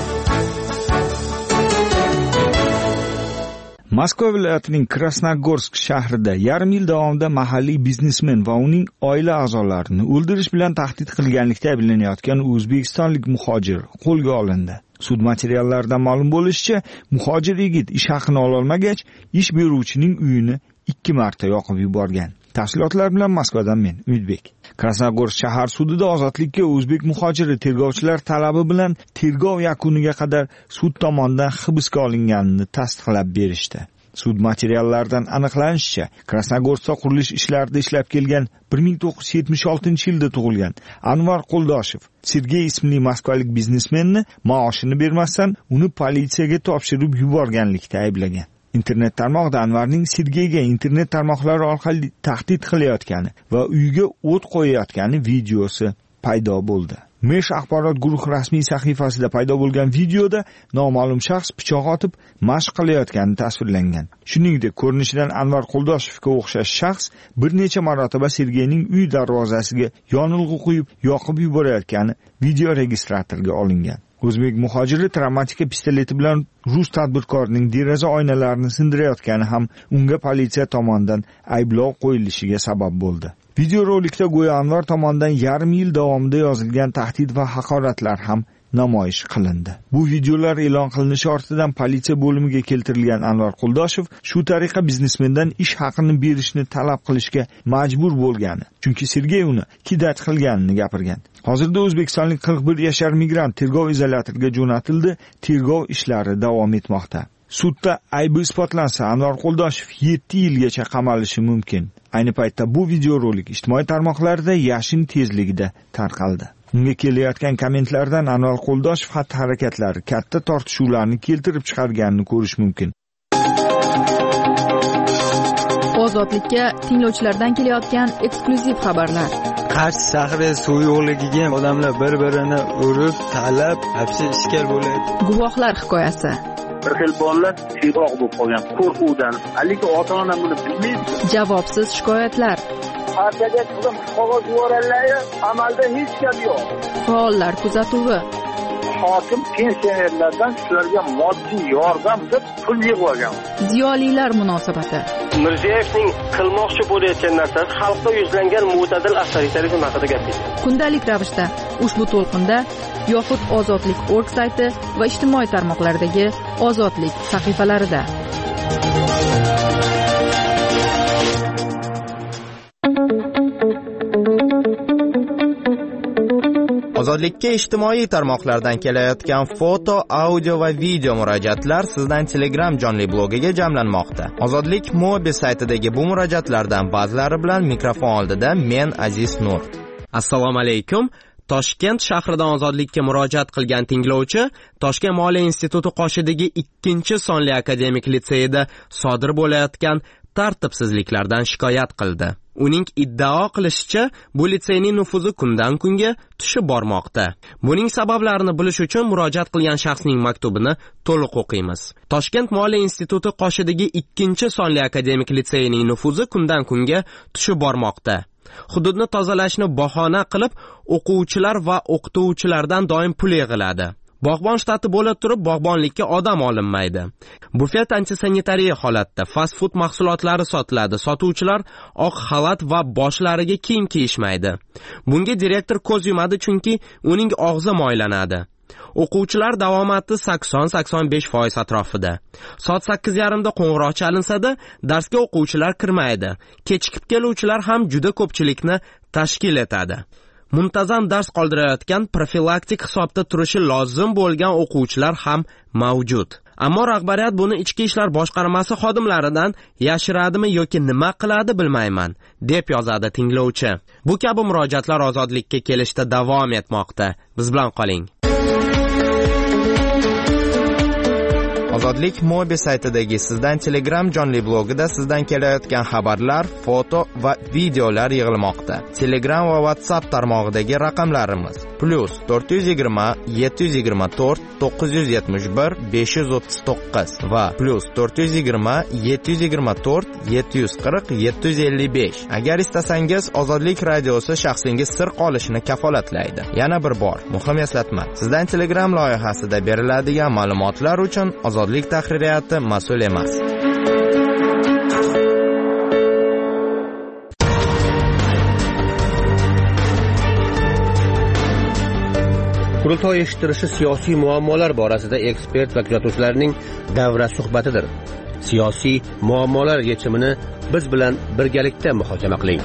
Moskva viloyatining Krasnogorsk shahrida yarim yil davomida mahalliy biznesmen va uning oila a'zolarini o'ldirish bilan tahdid qilganlikda ayblanayotgan o'zbekistonlik muhojir qo'lga olindi. Sud materiallaridan ma'lum bo'lishicha, muhojir yigit ish haqini ololmagach, ish beruvchining uyini ikki marta yoqib yuborgan. Tafsilotlar bilan Moskvadan men Umidbek. Krasnogorsk shahar sudida ozodlikka o'zbek muhojiri tergovchilar talabi bilan tergov yakuniga qadar sud tomonidan hibsga olinganini tasdiqlab berishdi. Sud materiallaridan aniqlanishicha, Krasnogorskda qurilish ishlarida ishlab kelgan bir ming to'qqiz yuz yetmish oltinchi yilda tug'ilgan Anvar Qo'ldoshev Sergey ismli moskvalik biznesmenni maoshini bermasdan uni politsiyaga topshirib yuborganlikda ayblagan. Internet tarmog'ida Anvarning Sergeyga internet tarmoqlari orqali tahdid qilayotgani va uyiga o't qo'yayotgani videosi paydo bo'ldi. Mesh axborot guruhi rasmiy sahifasida paydo bo'lgan videoda noma'lum shaxs pichoq otib mashq qilayotgani tasvirlangan. Shuningdek, ko'rinishidan Anvar Qo'ldoshevga o'xshash shaxs bir necha marotaba Sergeyning uy darvozasiga yonilg'i qo'yib yoqib yuborayotgani video registratorga olingan. O'zbek muhojiri travmatika pistoleti bilan rus tadbirkorining deraza oynalarini sindirayotgani ham unga politsiya tomonidan ayblov qo'yilishiga sabab bo'ldi. Videorolikda go'yo Anvar tomonidan yarim yil davomida yozilgan tahdid va haqoratlar ham namoyish qilindi. Bu videolar e'lon qilinishi ortidan politsiya bo'limiga keltirilgan Anvar Qo'ldoshev shu tariqa biznesmendan ish haqini berishni talab qilishga majbur bo'lgani, chunki Sergey uni kidnap qilganini gapirgan. Hozirda o'zbekistonlik qirq bir yashar migrant tergov izolyatoriga jo'natildi. Tergov ishlari davom etmoqda. Sudda aybi isbotlansa, Anvar Qo'ldoshev yetti yilgacha qamalishi mumkin. Ayni paytda bu videorolik ijtimoiy tarmoqlarda yashin tezligida tarqaldi. Unga kelayotgan kommentlardan Anvar Qo'ldoshev xatti-harakatlari katta tortishuvlarni keltirib chiqarganini ko'rish mumkin. Ozodlikka tinglovchilardan kelayotgan eksklyuziv xabarlar. Qarshi shahri suv yo'qligiga odamlar bir-birini urib, talab, hapsi ishkal bo'laydi. Guvohlar hikoyasi. Bir xil bolalar siroq bo'lib qolgan qo'rquvdan. Lekin ota-ona buni bilmaydi. Javobsiz shikoyatlar. Partiyaga qizim qog'oz yuborganlar, amalda hech gap yo'q. Faollar kuzatuvi. Hokim pensionerlardan shularga moddiy yordam deb pul yig'ib olgan. Ziyolilar munosabati. Mirziyoyevning qilmoqchi bo'layotgan narsasi xalqda yuzlangan mo'tadil avtoritarizm haqida gapirdi. Kundalik ravishda ushbu to'lqinda yoxud Ozodlik nokta org sayti va ijtimoiy tarmoqlardagi Ozodlik sahifalarida. Ozodlikka ijtimoiy tarmoqlardan kelayotgan foto, audio va video murojaatlar sizdan Telegram jonli blogiga jamlanmoqda. Ozodlik mobil saytidagi bu murojaatlardan ba'zilari bilan mikrofon oldida men Aziz Nur. Assalomu alaykum. Toshkent shahridan ozodlikka murojaat qilgan tinglovchi Toshkent moliya instituti qoshidagi ikkinchi sonli akademik litseyida sodir bo'layotgan tartibsizliklardan shikoyat qildi. Uning iddao qilishicha, bu litseyning nufuzi kundan kunga tushib bormoqda. Buning sabablarini bilish uchun murojaat qilgan shaxsning maktubini to'liq o'qiymiz. Toshkent moliya instituti qoshidagi ikkinchi sonli akademik litseyining nufuzi kundan kunga tushib bormoqda. Hududni tozalashni bahona qilib, o'quvchilar va o'qituvchilardan doim pul yig'iladi. Bog'bon shtati bo'lib turib, bog'bonlikka odam olinmaydi. Bufet antisanitariya holatda, fast food mahsulotlari sotiladi. Sotuvchilar oq xalat va boshlariga kiyim kiyishmaydi. Bunga direktor ko'z yumadi, chunki uning og'zi moylanadi. O'quvchilar davomati sakson sakson besh foiz atrofida. Soat sakkiz yarim da qo'ng'iroq chalinsada, darsga o'quvchilar kirmaydi. Kechikib keluvchilar ham juda ko'pchilikni tashkil etadi. Muntazam dars qoldirayotgan, profilaktik hisobda turishi lozim bo'lgan o'quvchilar ham mavjud. Ammo rahbariyat buni ichki ishlar boshqarmasi xodimlaridan yashiradimi yoki nima qiladi bilmayman, deb yozadi tinglovchi. Bu kabi murojaatlar ozodlikka kelishda davom etmoqda. Biz bilan qoling. Ozodlik Mobi saytidagi Sizdan Telegram jonli blogida sizdan kelayotgan xabarlar, foto va videolar yig'ilmoqda. Telegram va WhatsApp tarmog'idagi raqamlarimiz plus to'rt yuz yigirma yetti yuz yigirma to'rt to'qqiz yuz yetmish bir besh yuz o'ttiz to'qqiz va plus to'rt yuz yigirma yetti yuz yigirma to'rt yetti yuz qirq yetti yuz ellik besh. Agar istasangiz Ozodlik radiosi shaxsingiz sir qolishini kafolatlaydi. Yana bir bor muhim eslatma. Sizdan Telegram loyihasida beriladigan ma'lumotlar uchun Ozodlik tahririyati mas'ul emas. Qurultoy eshittirishi siyosiy muammolar borasida ekspert va kuzatuvchilarning davra suhbatidir. Siyosiy muammolar yechimini biz bilan birgalikda muhokama qiling.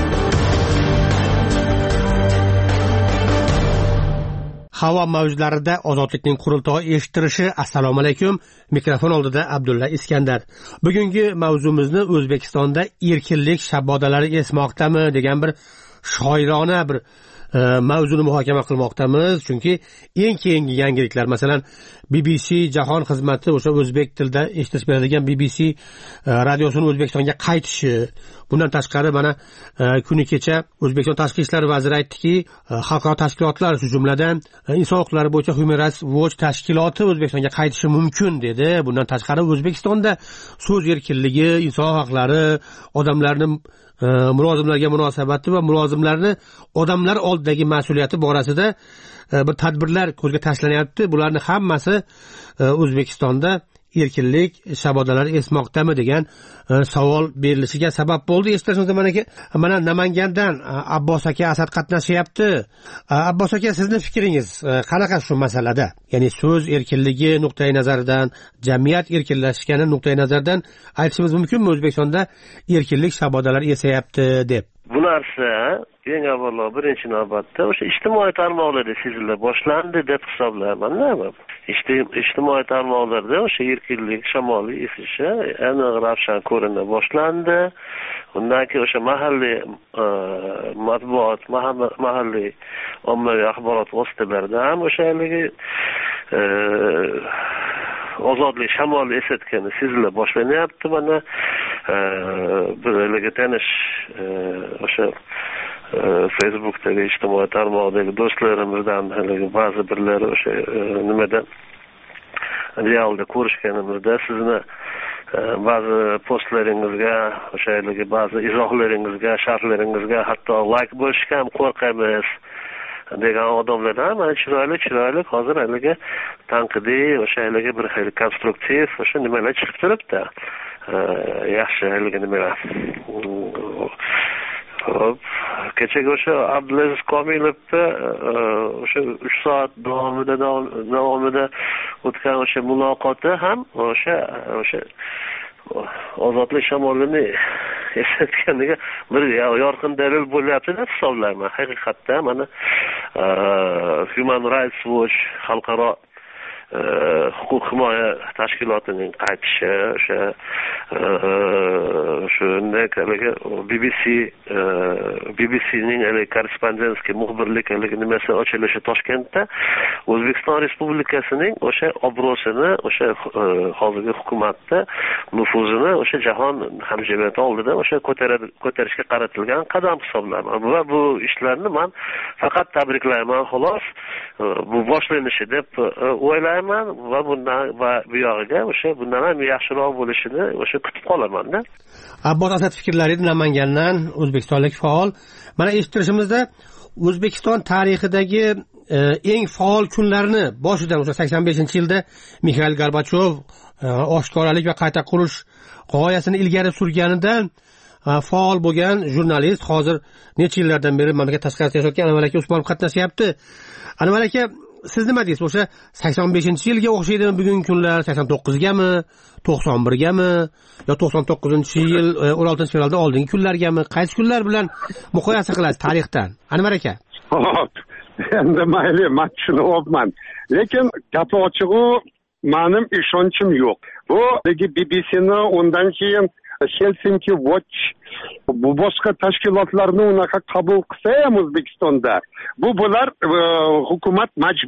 Havo mavjlarida Ozodlikning qurultoy eshittirishi. Assalomu alaykum. Mikrofon oldida Abdulla Iskandar. Bugungi mavzumizni O'zbekistonda erkinlik shabodalari esmoqdami degan bir shoirona bir e, mavzuni muhokama qilmoqdamiz. Chunki eng keyingi yangiliklar, masalan, B B C jahon xizmati o'sha o'zbek tilida eshitish beradigan B B C e, radiosining O'zbekistonga qaytishi. Bundan tashqari mana e, kuni kecha O'zbekiston tashqi ishlar vaziri aytdiki, e, xalqaro tashkilotlar, shu jumladan e, inson huquqlari bo'yicha Human Rights Watch tashkiloti O'zbekistonga qaytishi mumkin dedi. Bundan tashqari O'zbekistonda so'z erkinligi, inson huquqlari, odamlarning e, mulozimlarga munosabati va mulozimlarni odamlar oldidagi mas'uliyati borasida e, bir tadbirlar ko'zga tashlanyapti. Bularning hammasi e, O'zbekistonda erkinlik shabodalari esmoqdami degan e, savol berilishiga sabab bo'ldi. Eslashingiz mana mana Namangandan e, Abbos aka Asad qatnashyapti. E, Abbos aka, sizning fikringiz e, qanaqa shu masalada? Ya'ni so'z erkinligi nuqtai nazaridan, jamiyat erkinlashgani nuqtai nazaridan aytishimiz mumkinmi O'zbekistonda erkinlik shabodalari esayapti deb? Bu narsa eng avvalo birinchi navbatda o'sha ijtimoiy tarmoqlarda sezila boshlandi deb hisoblayman-da. Ijtimoiy tarmoqlarda o'sha erkinlik shamoli esishi aniq ravshan ko'rina boshlandi. Undan keyin o'sha mahalliy matbuot, mahalliy ommaviy axborot vositalarida ham o'sha haligi ozodlik shamoli esayotgani sezila boshlanyapti. Mana birga tanish o'sha Facebook'dagi ijtimoiy tarmoqdagi do'stlarimizdan ba'zi birlari o'sha nimada realda ko'rishganimizda sizni ba'zi postlaringizga, o'sha ba'zi izohlaringizga, sharhlaringizga hatto like bo'lishga ham qo'rqamiz degan odamlar ham chiroyli chiroyli hozir haligi tanqidiy, o'sha haligi bir xil konstruktiv o'sha nimalar chiqib turibdi. Yaxshi haligi nimalar. Hop, kechaga o'sha Abdulaziz Komilovni o'sha uch soat davomida davomida o'tgan o'sha muloqoti ham o'sha o'sha ozodlik shamolini eslatganiga bir yorqin dalil bo'lyapti deb hisoblayman. Haqiqatda mana Human Rights Watch xalqaro huquq himoya tashkilotining qaytishi, o'sha shunday B B C B B C'ning korrespondenskiy muxbirlik nimasi ochilishi Toshkentda O'zbekiston Respublikasining o'sha obro'sini, o'sha hozirgi hukumatda nufuzini o'sha jahon hamjamiyati oldida o'sha ko'tarishga qaratilgan qadam hisoblayman va bu ishlarni men faqat tabriklayman xolos. Bu boshlanishi deb o'ylayman va bundan va bu yog'iga o'sha bundan ham yaxshiroq bo'lishini o'sha kutib qolaman-da. Abbos Asad fikrlari Namangandan o'zbekistonlik faol. Mana eshittirishimizda O'zbekiston tarixidagi e, eng faol kunlarni boshidan o'sha sakson beshinchi yilda Mikhail Gorbachov e, oshkoralik va qayta qurish g'oyasini ilgari surganidan e, faol bo'lgan jurnalist hozir necha yillardan beri mamlakat tashqarisida yashayotgan Anvar aka Usmonov qatnashyapti. Anvar aka, siz nima deysiz? O'sha sakson beshinchi yilga o'xshaydimi bugungi kunlar? sakson to'qqizgami, to'qson birgami yo to'qson to'qqizinchi yil o'n oltinchi fevralda oldingi kunlargami? Qaysi kunlar bilan muqoyasa qilasiz tarixdan? Anvar aka. Hop. Endi mayli, men tushunyapman. Lekin gap ochig'i mening ishonchim yo'q. Bu B B C'ni undan keyin Helsinki Watch bu boshqa tashkilotlarni unaqa qabul qilsa ham O'zbekistonda bu bular e, hukumat majbur.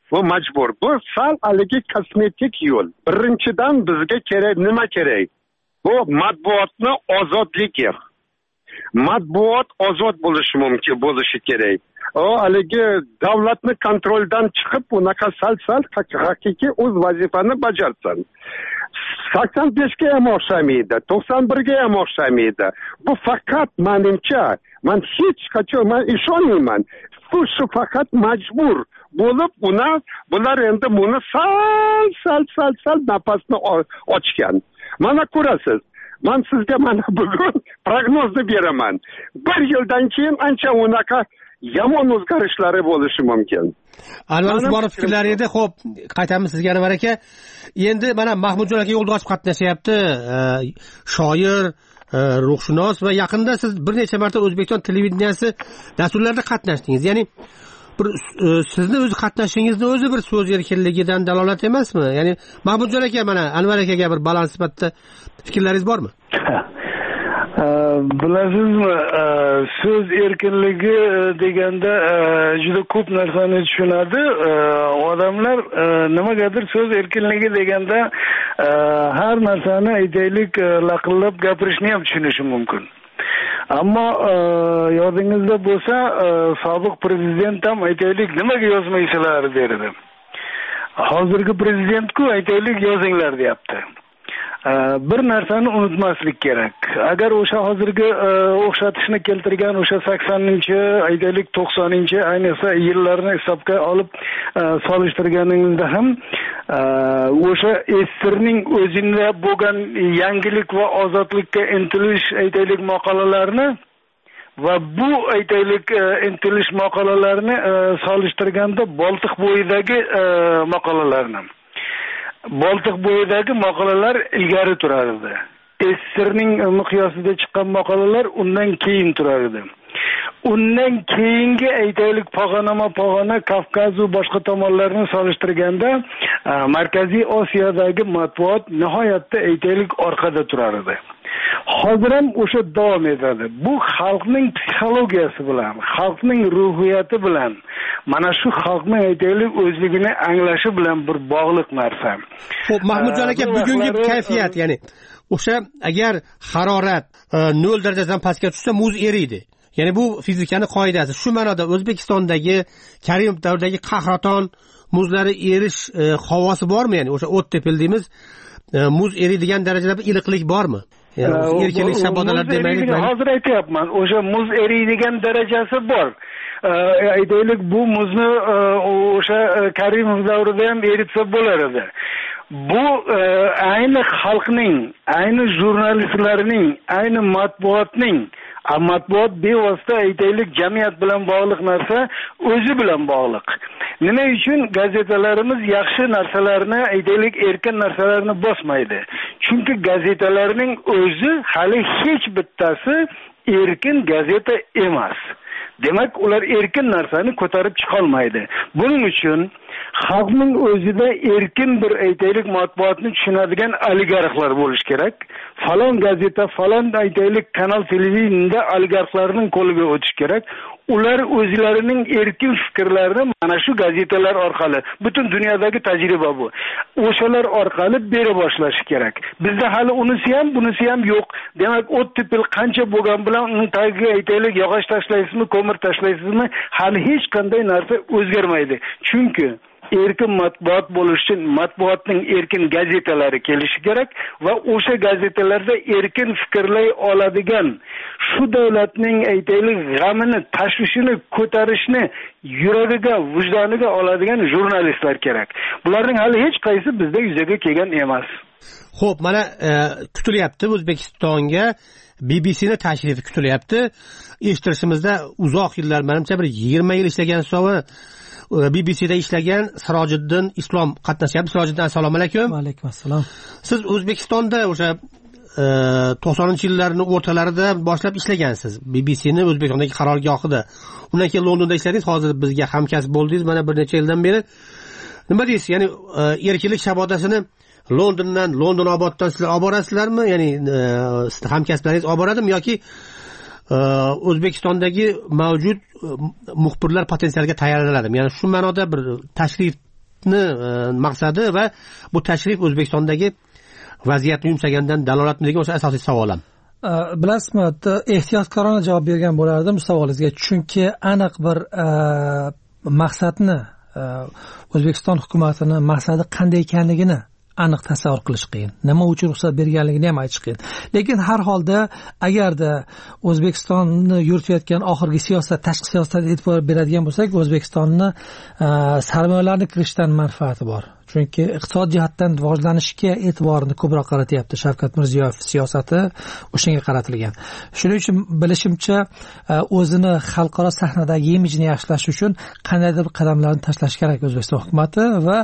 bu majbur. Bu sal haligi kosmetik yo'l. Birinchidan bizga kerak nima kerak? Bu matbuotni ozodligi. Matbuot ozod bo'lishi mumkin, bo'lishi kerak. O haligi davlatni kontroldan chiqib, unaqa sal-sal haqiqiy o'z vazifani bajarsin. sakson beshga ham o'xshamaydi, to'qson birga ham o'xshamaydi. Bu faqat menimcha, men hech qachon men ishonmayman. Bu shu faqat majbur bo'lib, buni bular endi buni sal sal sal sal nafasni ochgan. Mana ko'rasiz. Men sizga mana bugun prognozni beraman. Bir yildan keyin ancha unaqa yomon o'zgarishlari bo'lishi mumkin. Anvar Usmonov fikrlari edi. Xo'p, qaytamiz sizga Anvar aka. Endi mana Mahmudjon aka yo'lda ochib qatnashyapti. Shoir, ruhshunos va yaqinda siz bir necha marta O'zbekiston televideniyasi dasturlarida qatnashdingiz. Ya'ni bir sizni o'z qatnashishingizni o'zi bir so'z erkinligidan dalolat emasmi? Ya'ni Mahmudjon aka mana Anvar akaga bir balans sifatida fikrlaringiz bormi? Bilasizmi, so'z erkinligi deganda juda ko'p narsani tushunadi. Odamlar nimagadir so'z erkinligi deganda har narsani aytaylik laqillab gapirishni ham tushunishi mumkin. Ammo yodingizda bo'lsa, sobiq prezident ham aytaylik nimaga yozmaysizlar derdi. Hozirgi prezident-ku aytaylik yozinglar deyapti. Bir narsani unutmaslik kerak. Agar o'sha hozirgi o'xshatishni keltirgan o'sha saksoninchi, aytaylik to'qsoninchi ayniqsa yillarni hisobga olib solishtirganingizda ham o'sha estirning o'zida bo'lgan yangilik va ozodlikka intilish aytaylik maqolalarini va bu aytaylik intilish maqolalarini solishtirganda Boltiq bo'yidagi maqolalarni Boltiq bo'yidagi maqolalar ilgari turar edi. Estirning miqyosida chiqqan maqolalar undan keyin turar edi. Undan keyingi aytaylik pog'onama-pog'ona Kavkaz va boshqa tomonlarni solishtirganda Markaziy Osiyodagi matbuot nihoyatda aytaylik orqada turar edi. Hozir ham o'sha davom etadi. Bu xalqning psixologiyasi bilan, xalqning ruhiyati bilan, mana shu xalqning aytaylik o'zligini anglashi bilan bir bog'liq narsa. Xo'p, Mahmudjon aka, bugungi kayfiyat, ya'ni o'sha agar harorat nol darajadan pastga tushsa, muz eriydi. Ya'ni bu fizikani qoidasi. Shu ma'noda O'zbekistondagi Karimov davridagi qahraton muzlari erish havosi bormi? Ya'ni o'sha o't tepil deymiz, muz eriydigan darajada bir iliqlik bormi? Yani erkinlik shabodalar demaylik. Hozir aytyapman, o'sha muz eriydigan darajasi bor. Aytaylik bu muzni o'sha Karimov davrida ham eritsa bo'lar edi. Bu ayni xalqning, ayni jurnalistlarning, ayni matbuotning, matbuot bevosita aytaylik jamiyat bilan bog'liq narsa, o'zi bilan bog'liq. Nima uchun gazetalarimiz yaxshi narsalarni, aytaylik erkin narsalarni bosmaydi? Chunki gazetalarning o'zi hali hech bittasi erkin gazeta emas. Demak, ular erkin narsani ko'tarib chiqa olmaydi. Buning uchun xalqning o'zida erkin bir aytaylik matbuotni tushunadigan oligarxlar bo'lish kerak. Falon gazeta, falon aytaylik kanal televideniyada oligarxlarning qo'liga o'tish kerak. Ular o'zlarining erkin fikrlarini mana shu gazetalar orqali, butun dunyodagi tajriba bu. O'shalar orqali bera boshlashi kerak. Bizda hali unisi ham, bunisi ham yo'q. Demak, o't tepil qancha bo'lgan bilan uning tagiga aytaylik yog'och tashlaysizmi, ko'mir tashlaysizmi, hali hech qanday narsa o'zgarmaydi. Chunki erkin matbuot bo'lish uchun matbuotning erkin gazetalari kelishi kerak va o'sha gazetalarda erkin fikrlay oladigan, shu davlatning aytaylik g'amini, tashvishini ko'tarishni yuragiga, vijdoniga oladigan jurnalistlar kerak. Bularning hali hech qaysi bizda yuzaga kelgan emas. Xo'p, mana e, kutilyapti O'zbekistonga B B C ni tashrifi kutilyapti. Eshitishimizda uzoq yillar, menimcha bir yigirma yil ishlagan hisobi B B C'da ishlagan Sirojiddin Islom qatnashyapti. Sirojiddin, assalomu alaykum. Va alaykum assalom. Siz O'zbekistonda o'sha to'qsoninchi yillarning o'rtalarida boshlab ishlagansiz. B B C ni O'zbekistondagi qarorgohida. Undan keyin Londonda ishladingiz. Hozir bizga hamkasb bo'ldingiz mana bir necha yildan beri. Nima deysiz? Ya'ni erkinlik shabodasini Londondan, London oboddan sizlar olib borasizlarmi? Ya'ni sizning hamkasblaringiz olib boradimi yoki O'zbekistondagi mavjud muxbirlar potensialiga tayyorlanadimi? Ya'ni shu ma'noda bir tashrif tashrifni maqsadi va bu tashrif O'zbekistondagi vaziyatni yumshagandan dalolatmi degan o'sha asosiy savolim. Bilasizmi, ehtiyotkorona javob bergan bo'lardim savolingizga, chunki aniq bir maqsadni O'zbekiston hukumatini maqsadi qanday ekanligini aniq tasavvur qilish qiyin. Nima uchun ruxsat berganligini ham aytish qiyin. Lekin har holda agarda O'zbekistonni yuritayotgan oxirgi siyosat, tashqi siyosatga e'tibor beradigan bo'lsak, O'zbekistonni sarmoyalarni kirishdan manfaati bor. Chunki iqtisod jihatdan rivojlanishga e'tiborini ko'proq qaratyapti Shavkat Mirziyoyev siyosati o'shanga qaratilgan. Shuning uchun bilishimcha o'zini xalqaro sahnadagi imijini yaxshilash uchun qandaydir qadamlarni tashlash kerak O'zbekiston hukumatı va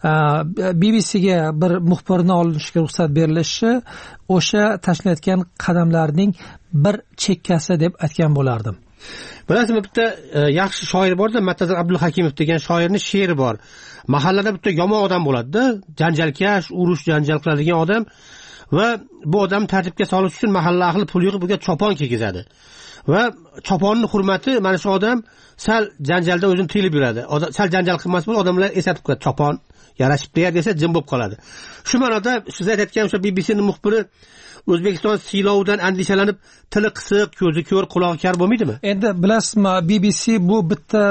B B C'ga bir muxbirni olishga ruxsat berilishi o'sha tashlayotgan qadamlarning bir chekkasi deb aytgan bo'lardim. Bilasizmi, bitta yaxshi shoir borda, Mattazar Abdulhakimov degan shoirning she'ri bor. Mahallada bitta yomon odam bo'ladi-da, janjalkash, urush janjal qiladigan odam va bu odam tartibga solish uchun mahalla ahli pul yig'ib unga chopon kiygizadi. Va choponning hurmati mana shu odam sal janjalda o'zini tiyilib yuradi. Sal janjal qilmas bo'lib odamlar eslatib qo'yadi, chopon yarashibdi desa jim bo'lib qoladi. Shu ma'noda siz aytgan o'sha B B C'ning muxbiri O'zbekiston siylovidan andishalanib, tili qisiq, ko'zi ko'r, qulog'i kar bo'lmaydimi? Endi bilasizmi, B B C bu bitta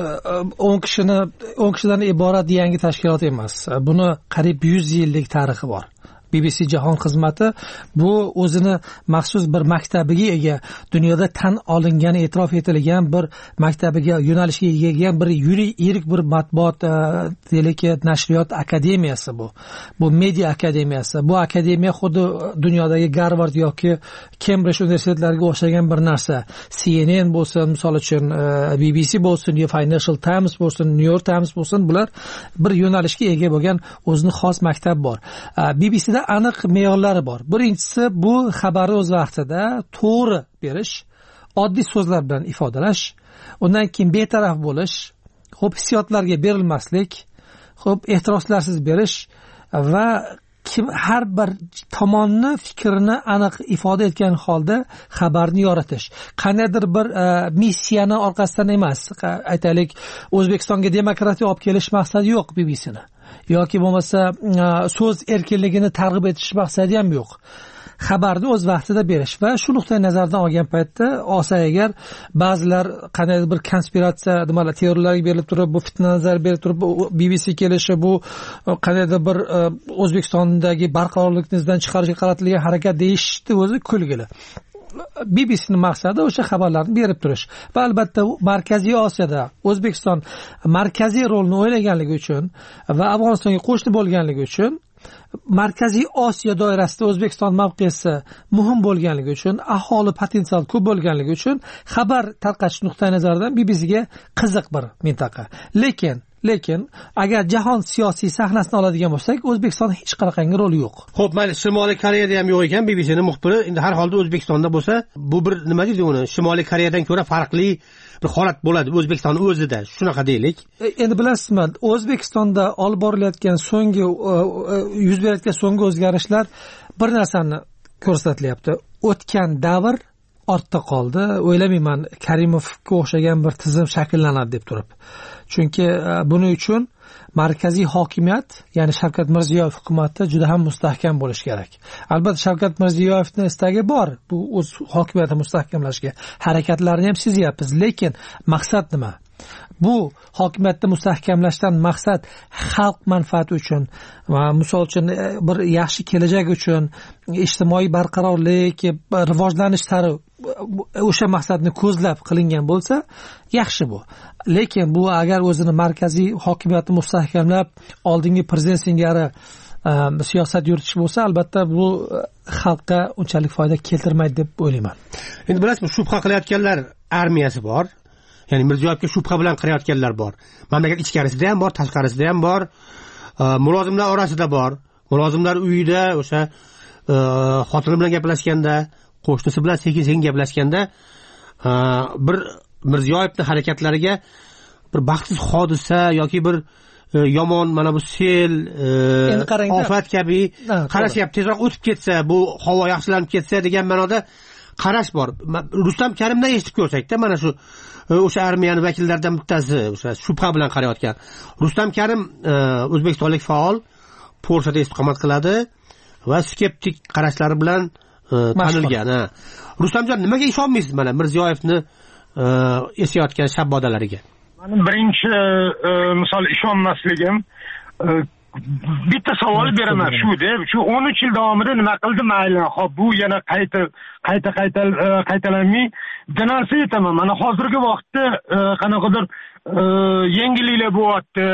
o'n kishini o'n kishidan iborat yangi tashkilot emas. Buni qariyb yuz yillik tarixi bor. B B C jahon xizmati bu o'zini maxsus bir maktabiga ega, dunyoda tan olingan, e'tirof etilgan bir maktabiga, yo'nalishiga ega bir yirik bir matbuot teleki nashriyot akademiyasi bu. Bu media akademiyasi. Bu akademiya xuddi dunyodagi Garvard yoki Cambridge universitetlariga o'xshagan bir narsa. C N N bo'lsin, misol uchun B B C bo'lsin, Financial Times bo'lsin, New York Times bo'lsin, bular bir yo'nalishga ega bo'lgan o'zining xos maktab bor. B B C'da aniq me'yorlari bor. Birinchisi bu xabarni o'z vaqtida to'g'ri berish, oddiy so'zlar bilan ifodalash, undan keyin betaraf bo'lish, xo'p hissiyotlarga berilmaslik, xo'p ehtiroslarsiz berish va kim har bir tomonni fikrini aniq ifoda etgan holda xabarni yoritish. Qandaydir bir missiyani orqasidan emas, aytaylik, O'zbekistonga demokratiya olib kelish maqsadi yo'q B B C'ni. yoki bo'lmasa so'z erkinligini targ'ib etish maqsadi ham yo'q. Xabarni o'z vaqtida berish va shu nuqtai nazardan olgan paytda olsa agar ba'zilar qandaydir bir konspiratsiya, nimalar teoriyalarga berilib turib, bu fitna nazar berib turib, B B C kelishi bu qandaydir bir O'zbekistondagi barqarorlikni izdan chiqarishga qaratilgan harakat deyishni o'zi kulgili. B B C'ning maqsadi o'sha xabarlarni berib turish va albatta Markaziy Osiyoda O'zbekiston markaziy rolni o'ynaganligi uchun va Afg'onistonga qo'shni bo'lganligi uchun Markaziy Osiyo doirasida O'zbekiston mavqesi muhim bo'lganligi uchun, aholi potensial ko'p bo'lganligi uchun xabar tarqatish nuqtai nazaridan B B C'ga qiziq bir mintaqa. Lekin Lekin agar jahon siyosiy sahnasini oladigan bo'lsak, O'zbekistonda hech qanaqangi roli yo'q. Xo'p, mayli, Shimoliy Koreyada ham yo'q ekan B B C'ning muxbiri. Endi har holda O'zbekistonda bo'lsa, bu bir nima deydi uni? Shimoliy Koreyadan ko'ra farqli bir holat bo'ladi O'zbekiston o'zida. Shunaqa deylik. Endi bilasizmi, O'zbekistonda olib borilayotgan so'nggi yuz berayotgan so'nggi o'zgarishlar bir narsani ko'rsatilyapti. O'tgan davr ortda qoldi. O'ylamayman Karimovga o'xshagan bir tizim shakllanadi deb turib. Chunki buning uchun markaziy hokimiyat, ya'ni Shavkat Mirziyoyev hukumati juda ham mustahkam bo'lishi kerak. Albatta Shavkat Mirziyoyevning istagi bor, bu o'z hokimiyatini mustahkamlashga harakatlarini ham sezyapmiz, lekin maqsad nima? Bu hokimiyatni mustahkamlashdan maqsad xalq manfaati uchun va misol uchun bir yaxshi kelajak uchun, ijtimoiy barqarorlik, rivojlanish sari o'sha maqsadni ko'zlab qilingan bo'lsa, yaxshi bu. Lekin bu agar o'zini markaziy hokimiyatni mustahkamlab, oldingi prezident singari siyosat yuritish bo'lsa, albatta bu xalqqa unchalik foyda keltirmaydi deb o'ylayman. Endi bilasizmi, shubha qilayotganlar armiyasi bor. Ya'ni Mirziyoyevga shubha bilan qarayotganlar bor. Mamlakat ichkarisida ham bor, tashqarisida ham bor. Mulozimlar orasida bor. Mulozimlar uyida o'sha xotini bilan gaplashganda, qo'shnisi bilan sekin-sekin gaplashganda bir Mirziyoyevning harakatlariga bir baxtsiz hodisa yoki bir yomon mana bu sel, ofat kabi qarashyapti, tezroq o'tib ketsa, bu havo yaxshilanib ketsa degan ma'noda qarash bor. Rustam Karimdan eshitib ko'rsakda, mana shu o'sha armiyani vakillaridan bittasi o'sha shubha bilan qarayotgan. Rustam Karim o'zbekistonlik faol, Polshada istiqomat qiladi va skeptik qarashlari bilan tanilgan. Rustamjon, nimaga ishonmaysiz mana Mirziyoyevni esayotgan shabbodalariga? Mening birinchi misol ishonmasligim, bitta savol beraman shu-da, shu o'n uch yil davomida nima qildi mayli, xo'p bu yana qayta qayta qayta qaytalanmay dinasi aytaman. Mana hozirgi vaqtda qanaqadir yangiliklar bo'lyapti,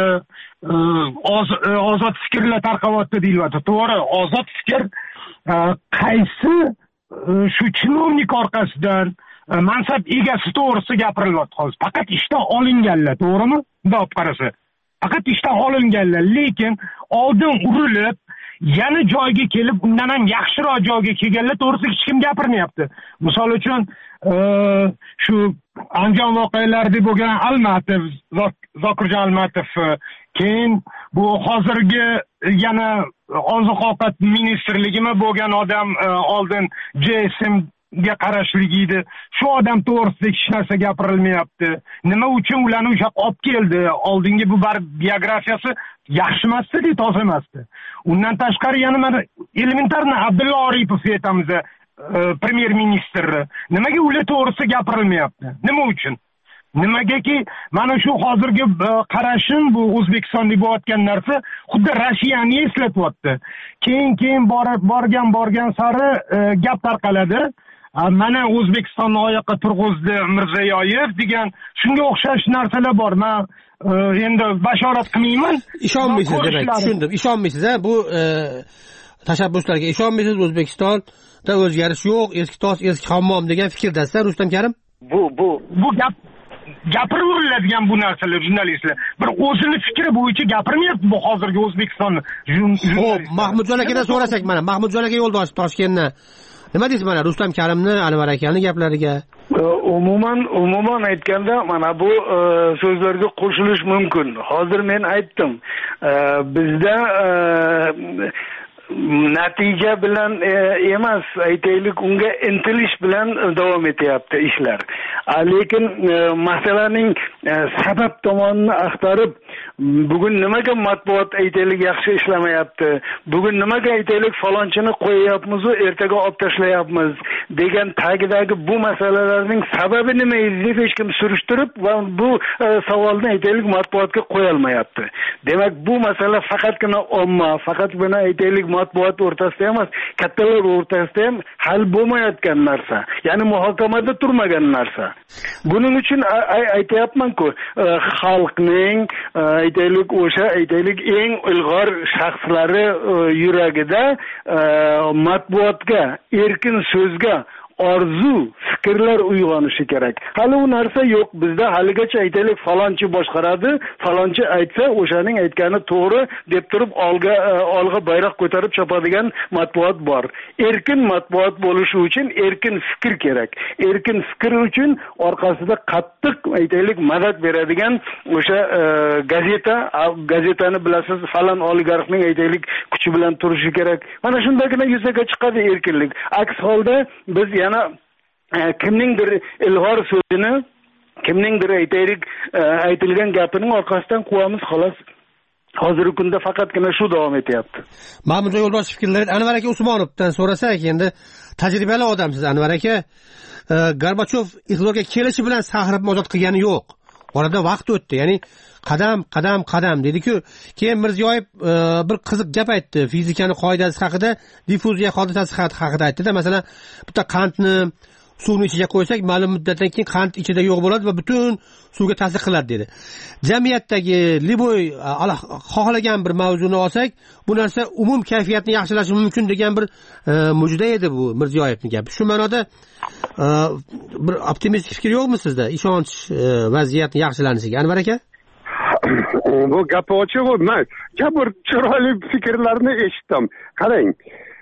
ozod fikrlar tarqalyapti deyilyapti. To'g'ri, ozod fikr qaysi shu chinovnik orqasidan mansab egasi to'g'risi gapirilyapti hozir. Faqat ishdan olinganlar, to'g'rimi? Bunday olib qarasa. Faqat ishdan olinganlar, lekin oldin urilib, yana joyga kelib, undan ham yaxshiroq joyga kelganlar to'g'risi hech kim gapirmayapti. Misol uchun, shu Andijon voqealarida bo'lgan Almatov, Zokirjon Almatov, keyin bu hozirgi yana oziq-ovqat ministrligimi bo'lgan odam oldin J S M ga qarashli edi. Shu odam to'g'risida hech narsa gapirilmayapti. Nima uchun ularni o'sha olib keldi? Oldingi bu bar biografiyasi yaxshi emasdi, toza emasdi. Undan tashqari yana mana elementarni Abdulla Oripov aytamiz, premyer ministr. Nimaga ular to'g'risida gapirilmayapti? Nima uchun? Nimagaki mana shu hozirgi qarashim bu O'zbekistonda bo'layotgan narsa xuddi Rossiyani eslatyapti. Keyin-keyin borgan borgan sari gap tarqaladi. Mana O'zbekistonni oyoqqa turg'izdi Mirziyoyev degan shunga o'xshash narsalar bor. Men endi bashorat qilmayman. Ishonmaysiz demak, tushundim. Ishonmaysiz, ha? Bu tashabbuslarga ishonmaysiz. O'zbekistonda o'zgarish yo'q, eski tos, eski hammom degan fikrdasiz, Rustam Karim? Bu bu bu gap gapiriladigan bu narsalar jurnalistlar bir o'zini fikri bo'yicha gapirmayapti bu hozirgi O'zbekistonni. Xo'p, Mahmudjon akadan so'rasak mana, Mahmudjon aka yo'ldosh Toshkentdan. Nima deysiz mana Rustam Karimni, Anvar akaning gaplariga? Umuman umuman aytganda mana bu so'zlarga qo'shilish mumkin. Hozir men aytdim. Bizda natija bilan emas, aytaylik, unga intilish bilan davom etyapti ishlar. Lekin masalaning sabab tomonini axtarib, bugun nimaga matbuot aytaylik yaxshi ishlamayapti, bugun nimaga aytaylik falonchini qo'yyapmiz, ertaga olib tashlayapmiz degan tagidagi bu masalalarning sababi nima edi deb hech kim surishtirib va bu savolni aytaylik matbuotga qo'ya olmayapti. Demak, bu masala faqatgina omma, faqatgina aytaylik matbuot o'rtasida emas, kattalar o'rtasida ham hal bo'lmayotgan narsa. Ya'ni muhokamada turmagan narsa. Buning uchun aytayapman-ku, xalqning aytaylik o'sha aytaylik eng ilg'or shaxslari yuragida matbuotga, erkin so'zga orzu, fikrlar uyg'onishi kerak. Hali u narsa yo'q. Bizda haligacha aytaylik falonchi boshqaradi, falonchi aytsa o'shaning aytgani to'g'ri deb turib olga olg'a bayroq ko'tarib chopadigan matbuot bor. Erkin matbuot bo'lishi uchun erkin fikr kerak. Erkin fikr uchun orqasida qattiq aytaylik madad beradigan o'sha gazeta, gazetani bilasiz, falon oligarxning aytaylik kuchi bilan turishi kerak. Mana shundagina yuzaga chiqadi erkinlik. Aks holda biz yana kimningdir ilg'or so'zini, kimningdir aytaylik aytilgan gapining orqasidan quvamiz, xolos. Hozirgi kunda faqatgina shu davom etyapti. Mahmudjon yo'ldosh fikrlari Anvar aka Usmonovdan so'rasak, endi tajribali odamsiz Anvar aka. Gorbachov iqtidorga kelishi bilan Sahrabni ozod qilgani yo'q. Orada vaqt o'tdi. Ya'ni qadam, qadam, qadam dedi-ku, keyin Mirziyoyev bir qiziq gap aytdi. Fizikani qoidasi haqida, diffuziya hodisasi haqida aytdi-da, masalan, bitta qandni suvni ichiga qo'ysak, ma'lum muddatdan keyin qand ichida yo'q bo'ladi va butun suvga ta'sir qiladi dedi. Jamiyatdagi liboy xohlagan bir mavzuni olsak, bu narsa umum kayfiyatni yaxshilashi mumkin degan bir mujda edi bu Mirziyoyevning gapi. Shu ma'noda bir optimistik fikr yo'qmi sizda? Ishonch vaziyatni yaxshilanishiga, Anvar aka? Bu gap ochiq emas. Jabr chiroyli fikrlarni eshitdim. Qarang,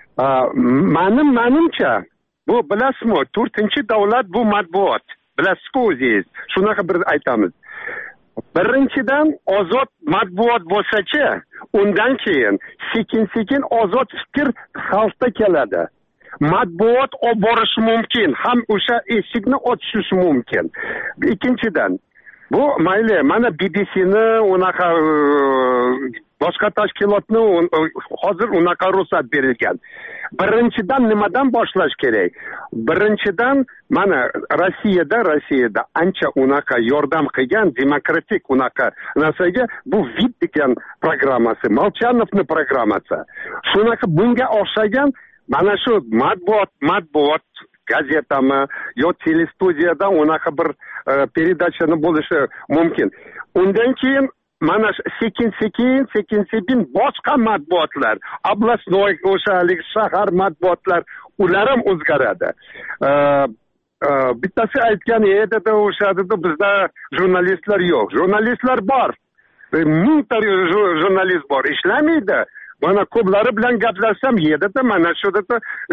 mening menimcha bu bilasizmi, to'rtinchi davlat bu matbuot. Bilasiz-ku o'zingiz. Shunaqa bir aytamiz. Birinchidan ozod matbuot bo'lsa-chi, undan keyin sekin-sekin ozod fikr xalqda keladi. matbuot olib borishi mumkin, ham o'sha eshikni ochishi mumkin. Ikkinchidan, bu mayli, mana B B C'ni unaqa boshqa tashkilotni hozir unaqa ruxsat berilgan. Birinchidan nimadan boshlash kerak? Birinchidan mana Rossiyada, Rossiyada ancha unaqa yordam qilgan demokratik unaqa narsaga bu vid degan programmasi, Molchanovni programmasi. Shunaqa bunga o'xshagan mana shu matbuot, matbuot gazetami yo telestudiyada unaqa bir передачаны bo'lishi mumkin. Undan keyin mana sekin sekin sekin sekin boshqa matbuotlar, oblastnoy o'shalik shahar matbuotlar ular ham o'zgaradi. Bittasi aytgan edi, o'sha dedi bizda jurnalistlar yo'q. Jurnalistlar bor. Mingta jurnalist bor, ishlamaydi. Mana ko'plari bilan gaplashsam yedida mana shu dedi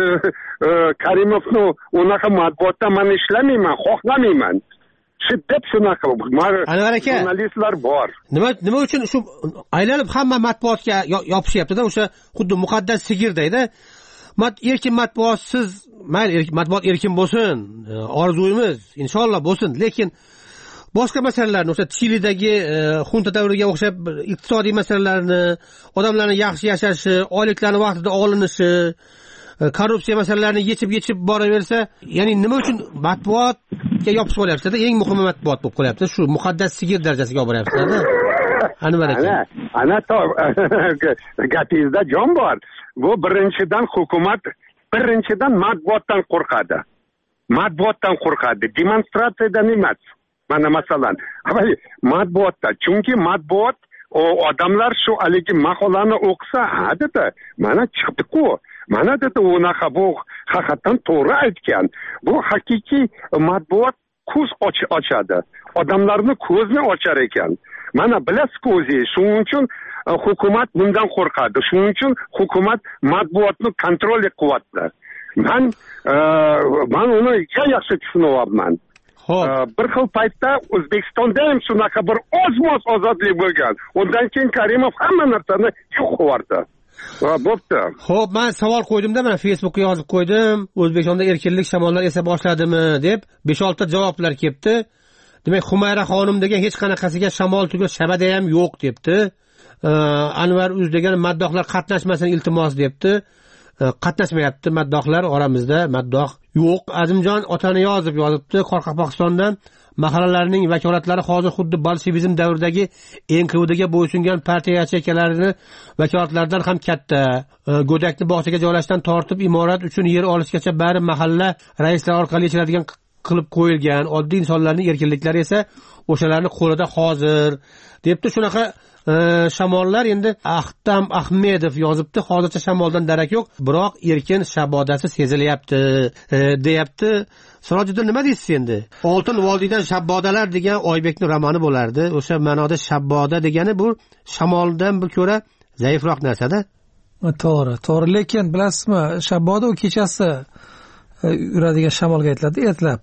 Karimovni unaqa matbuotda men ishlamayman, xohlamayman. Shiddat shunaqa. Anvar aka, jurnalistlar bor. Nima nima uchun shu aylanib hamma matbuotga yopishyapti-da, o'sha xuddi muqaddas sigirdayda. Mat erkin matbuotsiz, mayli matbuot erkin bo'lsin, orzuyimiz inshaalloh bo'lsin, lekin boshqa masalalarni, o'sha Chilidagi xunta davriga o'xshab iqtisodiy masalalarni, odamlarning yaxshi yashashi, oyliklarning vaqtida olinishi, korrupsiya masalalarini yechib-yechib boraversa, ya'ni nima uchun matbuotga yopishib olyapti-da? Eng muhimi matbuot bo'lib qolyapti. Shu muqaddas sigir darajasiga olib boryapti-da. Anvar aka. Ana, ana gapingizda jon bor. Bu birinchidan hukumat, birinchidan matbuotdan qo'rqadi. Matbuotdan qo'rqadi. Demonstratsiyadan emas. Mana masalan, avval matbuotda, chunki matbuot o odamlar shu haligi maqolani o'qisa, ha dedi, mana chiqdi-ku. Mana dedi, unaqa bu haqiqatan to'g'ri aytgan. Bu haqiqiy matbuot ko'z ochadi. Odamlarning ko'zini ochar ekan. Mana bilasiz-ku o'zi, shuning uchun hukumat bundan qo'rqadi. Shuning uchun hukumat matbuotni kontrol qilyapti. Men men uni yaxshi tushunyapman. Bir xil paytda O'zbekistonda ham shunaqa bir oz-moz ozodlik bo'lgan. Undan keyin Karimov hamma narsani yo'q qildi. Va bo'pti. Xo'p, men savol qo'ydim-da, mana Facebookga yozib qo'ydim. O'zbekistonda erkinlik shamollar esa boshladimi deb besh olti javoblar kelibdi. Demak, Humayra xonim degan hech qanaqasiga shamol tugul shabada ham yo'q debdi. Anvar uz degan maddohlar qatnashmasin iltimos debdi. Qatnashmayapti maddohlar oramizda, maddoh yo'q. Azimjon otani yozib yozibdi Qoraqalpog'istondan. Mahallalarning vakolatlari hozir xuddi bolshevizm davridagi N K V Dga bo'ysungan partiya yachakalarining vakolatlaridan ham katta. Go'dakni bog'chaga joylashdan tortib imorat uchun yer olishgacha bari mahalla raislari orqali yechiladigan qilib qo'yilgan. Oddiy insonlarning erkinliklari esa o'shalarning qo'lida hozir debdi. Shunaqa shamollar endi Ahtam Ahmedov yozibdi. Hozircha shamoldan darak yo'q, biroq erkin shabodasi sezilyapti deyapti. Sirojiddin, nima deysiz endi? Oltin vodiydan shabbodalar degan Oybekning romani bo'lardi. O'sha ma'noda shabboda degani bu shamoldan bir ko'ra zaifroq narsa-da. To'g'ri, to'g'ri, lekin bilasizmi, shabboda u kechasi yuradigan shamolga aytiladi, ertalab.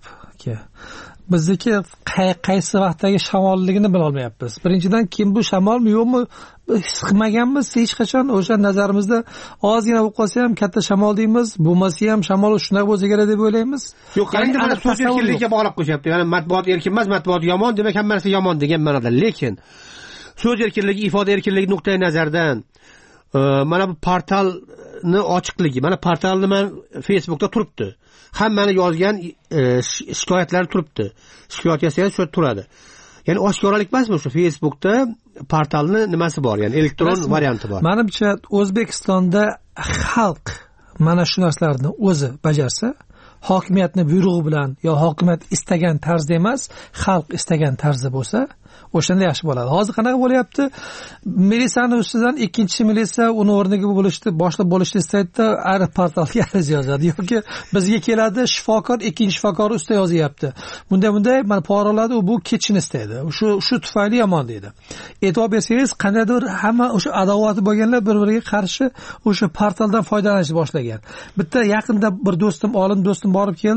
Bizniki qaysi vaqtdagi shamolligini bila olmayapmiz. Birinchidan, kim bu shamolmi yo'qmi his qilmaganmiz hech qachon. O'sha nazarimizda ozgina bo'lib qolsa ham katta shamol deymiz, bo'lmasa ham shamol shunday bo'lsa kerak deb o'ylaymiz. Yo'q, endi mana so'z erkinligiga bog'lab qo'yapti. Ya'ni matbuot erkin emas, matbuot yomon, demak hamma narsa yomon degan ma'noda. Lekin so'z erkinligi, ifoda erkinligi nuqtai nazardan mana bu portalni ochiqligi, mana portalni men Facebookda turibdi. Hammani yozgan shikoyatlar turibdi. Shikoyat esa shu turadi. Ya'ni oshkoralik emasmi shu Facebookda portalni nimasi bor, ya'ni elektron varianti bor. Menimcha O'zbekistonda xalq mana shu narsalarni o'zi bajarsa, hokimiyatni buyrug'i bilan yo hokimiyat istagan tarzda emas, xalq istagan tarzda bo'lsa, o'shanda yaxshi bo'ladi. Hozir qanaqa bo'lyapti? Militsiyani ustidan ikkinchi militsiya uni o'rniga bo'lishdi, boshliq bo'lishni istaydi, ayri portalga ariza yozadi yoki bizga keladi, shifokor ikkinchi shifokor ustida yozyapti. Bunday bunday mana poralarda u bu ketishni istaydi. Shu shu tufayli yomon deydi. E'tibor bersangiz, qandaydir hamma o'sha adovati bo'lganlar bir-biriga qarshi o'sha portaldan foydalanishni boshlagan. Bitta yaqinda bir do'stim, olim do'stim borib keldi.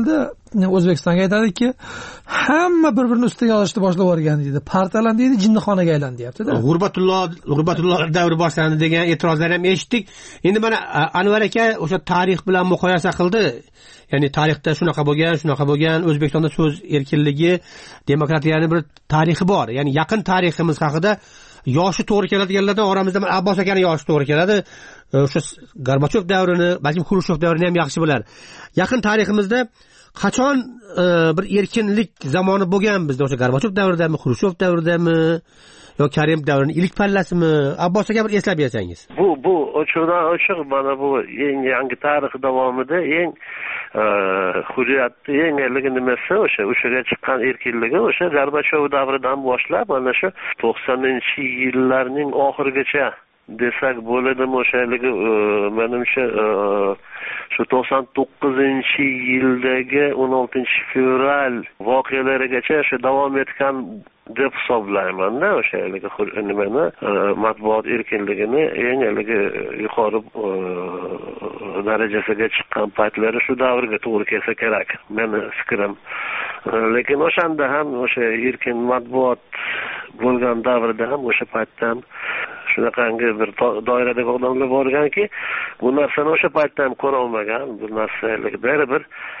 O'zbekistonga aytadiki, hamma bir-birini ustiga olishni boshlab yuborgan deydi. Partiyalar deydi, jinnixonaga aylandi deyapti-da. G'urbatullo, G'urbatullo davri boshlandi degan e'tirozlar ham eshitdik. Endi mana Anvar aka o'sha tarix bilan muqoyasa qildi. Ya'ni tarixda shunaqa bo'lgan, shunaqa bo'lgan, O'zbekistonda so'z erkinligi, demokratiyaning bir tarixi bor. Ya'ni yaqin tariximiz haqida yoshi to'g'ri keladiganlardan oramizda Abbos akaning yoshi to'g'ri keladi. O'sha Gorbachov davrini, balki Xrushchev davrini ham yaxshi bilar. Yaqin tariximizda qachon bir erkinlik zamoni bo'lgan bizda, o'sha Gorbachov davridami, Xrushchev davridami yo Karimov davrining ilk pallasimi? Abbos aka bir eslab bersangiz. Bu bu ochiqdan ochiq mana bu eng yangi tarix davomida eng hurriyatni eng eligi nimasi o'sha o'shaga chiqqan erkinligi o'sha Gorbachov davridan boshlab mana shu to'qsoninchi yillarning oxirigacha desak bo'ladimi, o'shaligi menimcha shu to'qson to'qqizinchi yildagi o'n oltinchi fevral voqealarigacha shu davom etgan deb hisoblayman-da. O'sha nimani matbuot erkinligini eng haligi yuqori darajasiga chiqqan paytlari shu davrga to'g'ri kelsa kerak, meni fikrim. Lekin o'shanda ham o'sha erkin matbuot bo'lgan davrda ham o'sha paytda ham shunaqangi bir doiradagi odamlar borganki, bu narsani o'sha paytda ham ko'ra olmagan. Bu narsalar baribir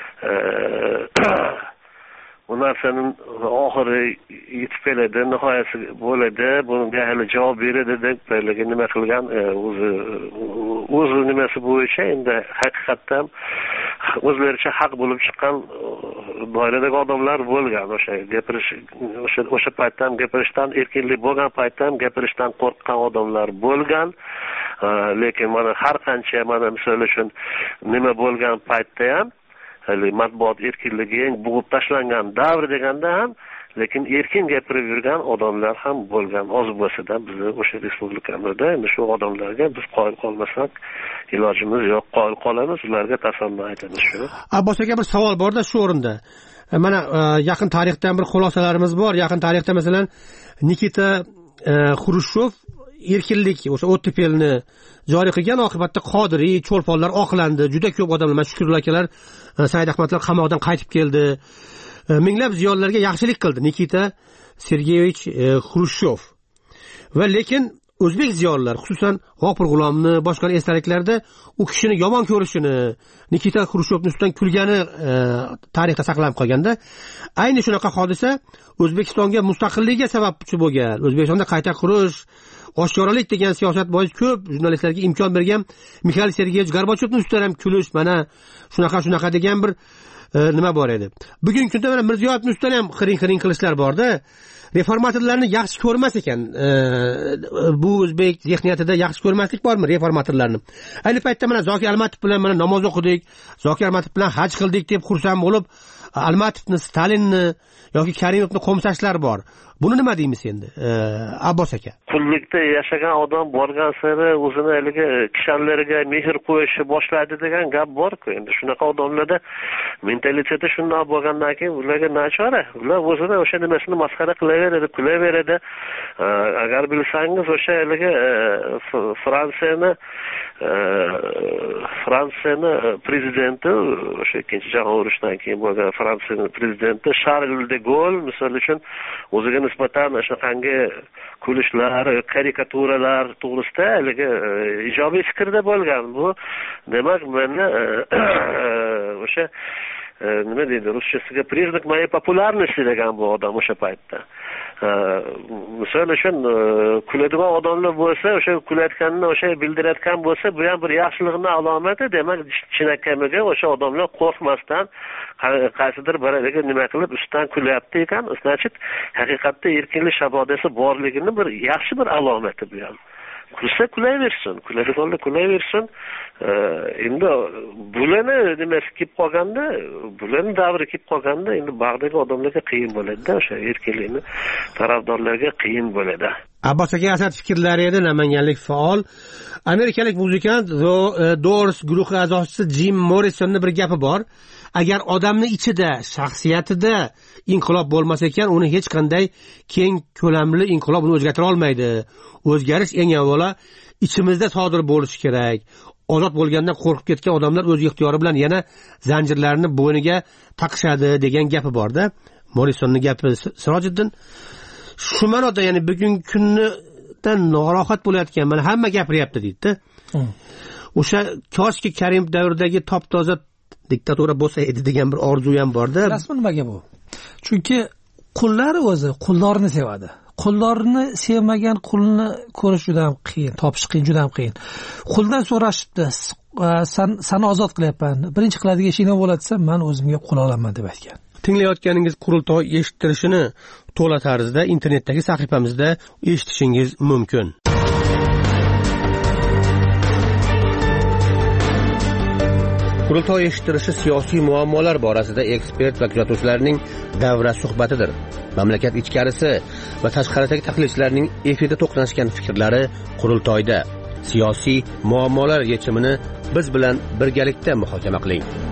bu narsaning oxiri yetib keladi, nihoyasi bo'ladi, bunga hali javob beradi deb nima qilgan o'zi o'zi nimasi bo'yicha endi haqiqatdan o'zlaricha haq bo'lib chiqqan doiradagi odamlar bo'lgan. O'sha gapirish o'sha o'sha paytda ham gapirishdan erkinlik bo'lgan paytda ham gapirishdan qo'rqqan odamlar bo'lgan. Lekin mana har qancha mana misol uchun nima bo'lgan paytda ham hali matbuot erkinligi eng bo'g'ib tashlangan davr deganda ham lekin erkin gapirib yurgan odamlar ham bo'lgan. Oz bo'lsa-da bizni o'sha respublikamizda endi shu odamlarga biz qoyil qolmasak ilojimiz yo'q, qoyil qolamiz, ularga tasanno aytamiz. Shu Abbos aka bir savol borda shu o'rinda. Mana yaqin tarixdan bir xulosalarimiz bor. Yaqin tarixda masalan Nikita Xrushchev erkinlik o'sha ottepelni joriy qilgan, oqibatda Qodiriy, cho'lponlar oqlandi, juda ko'p odamlar, Shukrullo akalar, Said Ahmadlar qamoqdan qaytib keldi. Minglab ziyolilarga yaxshilik qildi Nikita Sergeyevich Xrushchev. Va lekin o'zbek ziyolilar, xususan G'ofur G'ulomni boshqa esdaliklarda u kishini yomon ko'rishini, Nikita Xrushchevning ustidan kulgani tarixda saqlanib qolganda, ayni shunaqa hodisa O'zbekistonga mustaqillikka sababchi bo'lgan. O'zbekistonda qayta qurish, oshkoralik degan siyosat bois ko'p jurnalistlarga imkon bergan Mikhail Sergeyevich Gorbachevning ustidan ham kulish, mana shunaqa shunaqa degan bir nima bor edi. Bugungi kunda mana Mirziyoyevning ustidan ham qirin-qirin qilishlar bor-da. Reformatorlarni yaxshi ko'rmas ekan. Bu o'zbek zehniyatida yaxshi ko'rmaslik bormi reformatorlarni? Ayni paytda mana Zokir Almatov bilan mana namoz o'qidik, Zokir Almatov bilan haj qildik deb xursand bo'lib, Almatovni, Stalinni yoki Karimovni qo'msashlar bor. Buni nima deymiz endi? Abbos aka. Qullikda yashagan odam borgan sari o'zini haligi kishanlariga mehr qo'yishni boshlaydi degan gap bor-ku. Endi shunaqa odamlarda mentaliteti shunday bo'lgandan keyin ularga nachora. Ular o'zini o'sha nimasini masxara qilaveradi, kulaveradi. Agar bilsangiz o'sha haligi Fransiyani Fransiyani prezidenti o'sha ikkinchi jahon urushidan keyin bo'lgan Fransiyaning prezidenti Charles de Gaulle misol uchun o'ziga nisbatan shunaqangi kulishlar, karikaturalar to'g'risida haligi ijobiy fikrda bo'lgan. Bu demak meni o'sha nima deydi ruschasiga признак моей популярности degan bu odam o'sha paytda. Misol uchun kuladigan odamlar bo'lsa, o'sha kulayotganini o'sha bildirayotgan bo'lsa, bu ham bir yaxshilikning alomati. Demak, chinakamiga o'sha odamlar qo'rqmasdan qaysidir bir nima qilib ustidan kulyapti ekan, значит, haqiqatda erkinlik shabodasi borligini bir yaxshi bir alomati bu ham. Kulsa kulaversin, kuladiganlar kulaversin. Endi bularni nimasi kelib qolganda, bularni davri kelib qolganda, endi bag'dagi odamlarga qiyin bo'ladi-da, o'sha erkinlikni tarafdorlarga qiyin bo'ladi. Abbos aka asar fikrlari edi, namanganlik faol. Amerikalik muzikant Doors guruhi a'zosi Jim Morrisonning bir gapi bor. Agar odamning ichida, shaxsiyatida inqilob bo'lmasa ekan, uni hech qanday keng ko'lamli inqilob uni o'zgartira olmaydi. O'zgarish eng avvalo ichimizda sodir bo'lishi kerak. ozod bo'lgandan qo'rqib ketgan odamlar o'z ixtiyori bilan yana zanjirlarni bo'yniga taqishadi degan gapi borda. Morisonning gapi Sirojiddin shu ma'noda, ya'ni bugungi kundan norohat bo'layotgan, mana hamma gapiryapti deydi-da. O'sha koshki Karimov davridagi top-toza diktatura bo'lsa edi degan bir orzu ham bor-da. Rasman nimaga bu? Chunki qullar o'zi qullarni sevadi. Qullarni sevmagan qulni ko'rish juda ham qiyin, topish qiyin, juda ham qiyin. Quldan so'rashibdi, "Sen seni ozod qilyapman. Birinchi qiladigan ishing nima bo'ladi?" desa, "Men o'zimga qul olaman" deb aytgan. Tinglayotganingiz qurultoy eshittirishini to'la tarzda internetdagi sahifamizda eshitishingiz mumkin. Qurultoy eshittirishi siyosiy muammolar borasida ekspert va kuzatuvchilarning davra suhbatidir. Mamlakat ichkarisi va tashqaridagi tahlilchilarning efirda to'qnashgan fikrlari qurultoyda. Siyosiy muammolar yechimini biz bilan birgalikda muhokama qiling.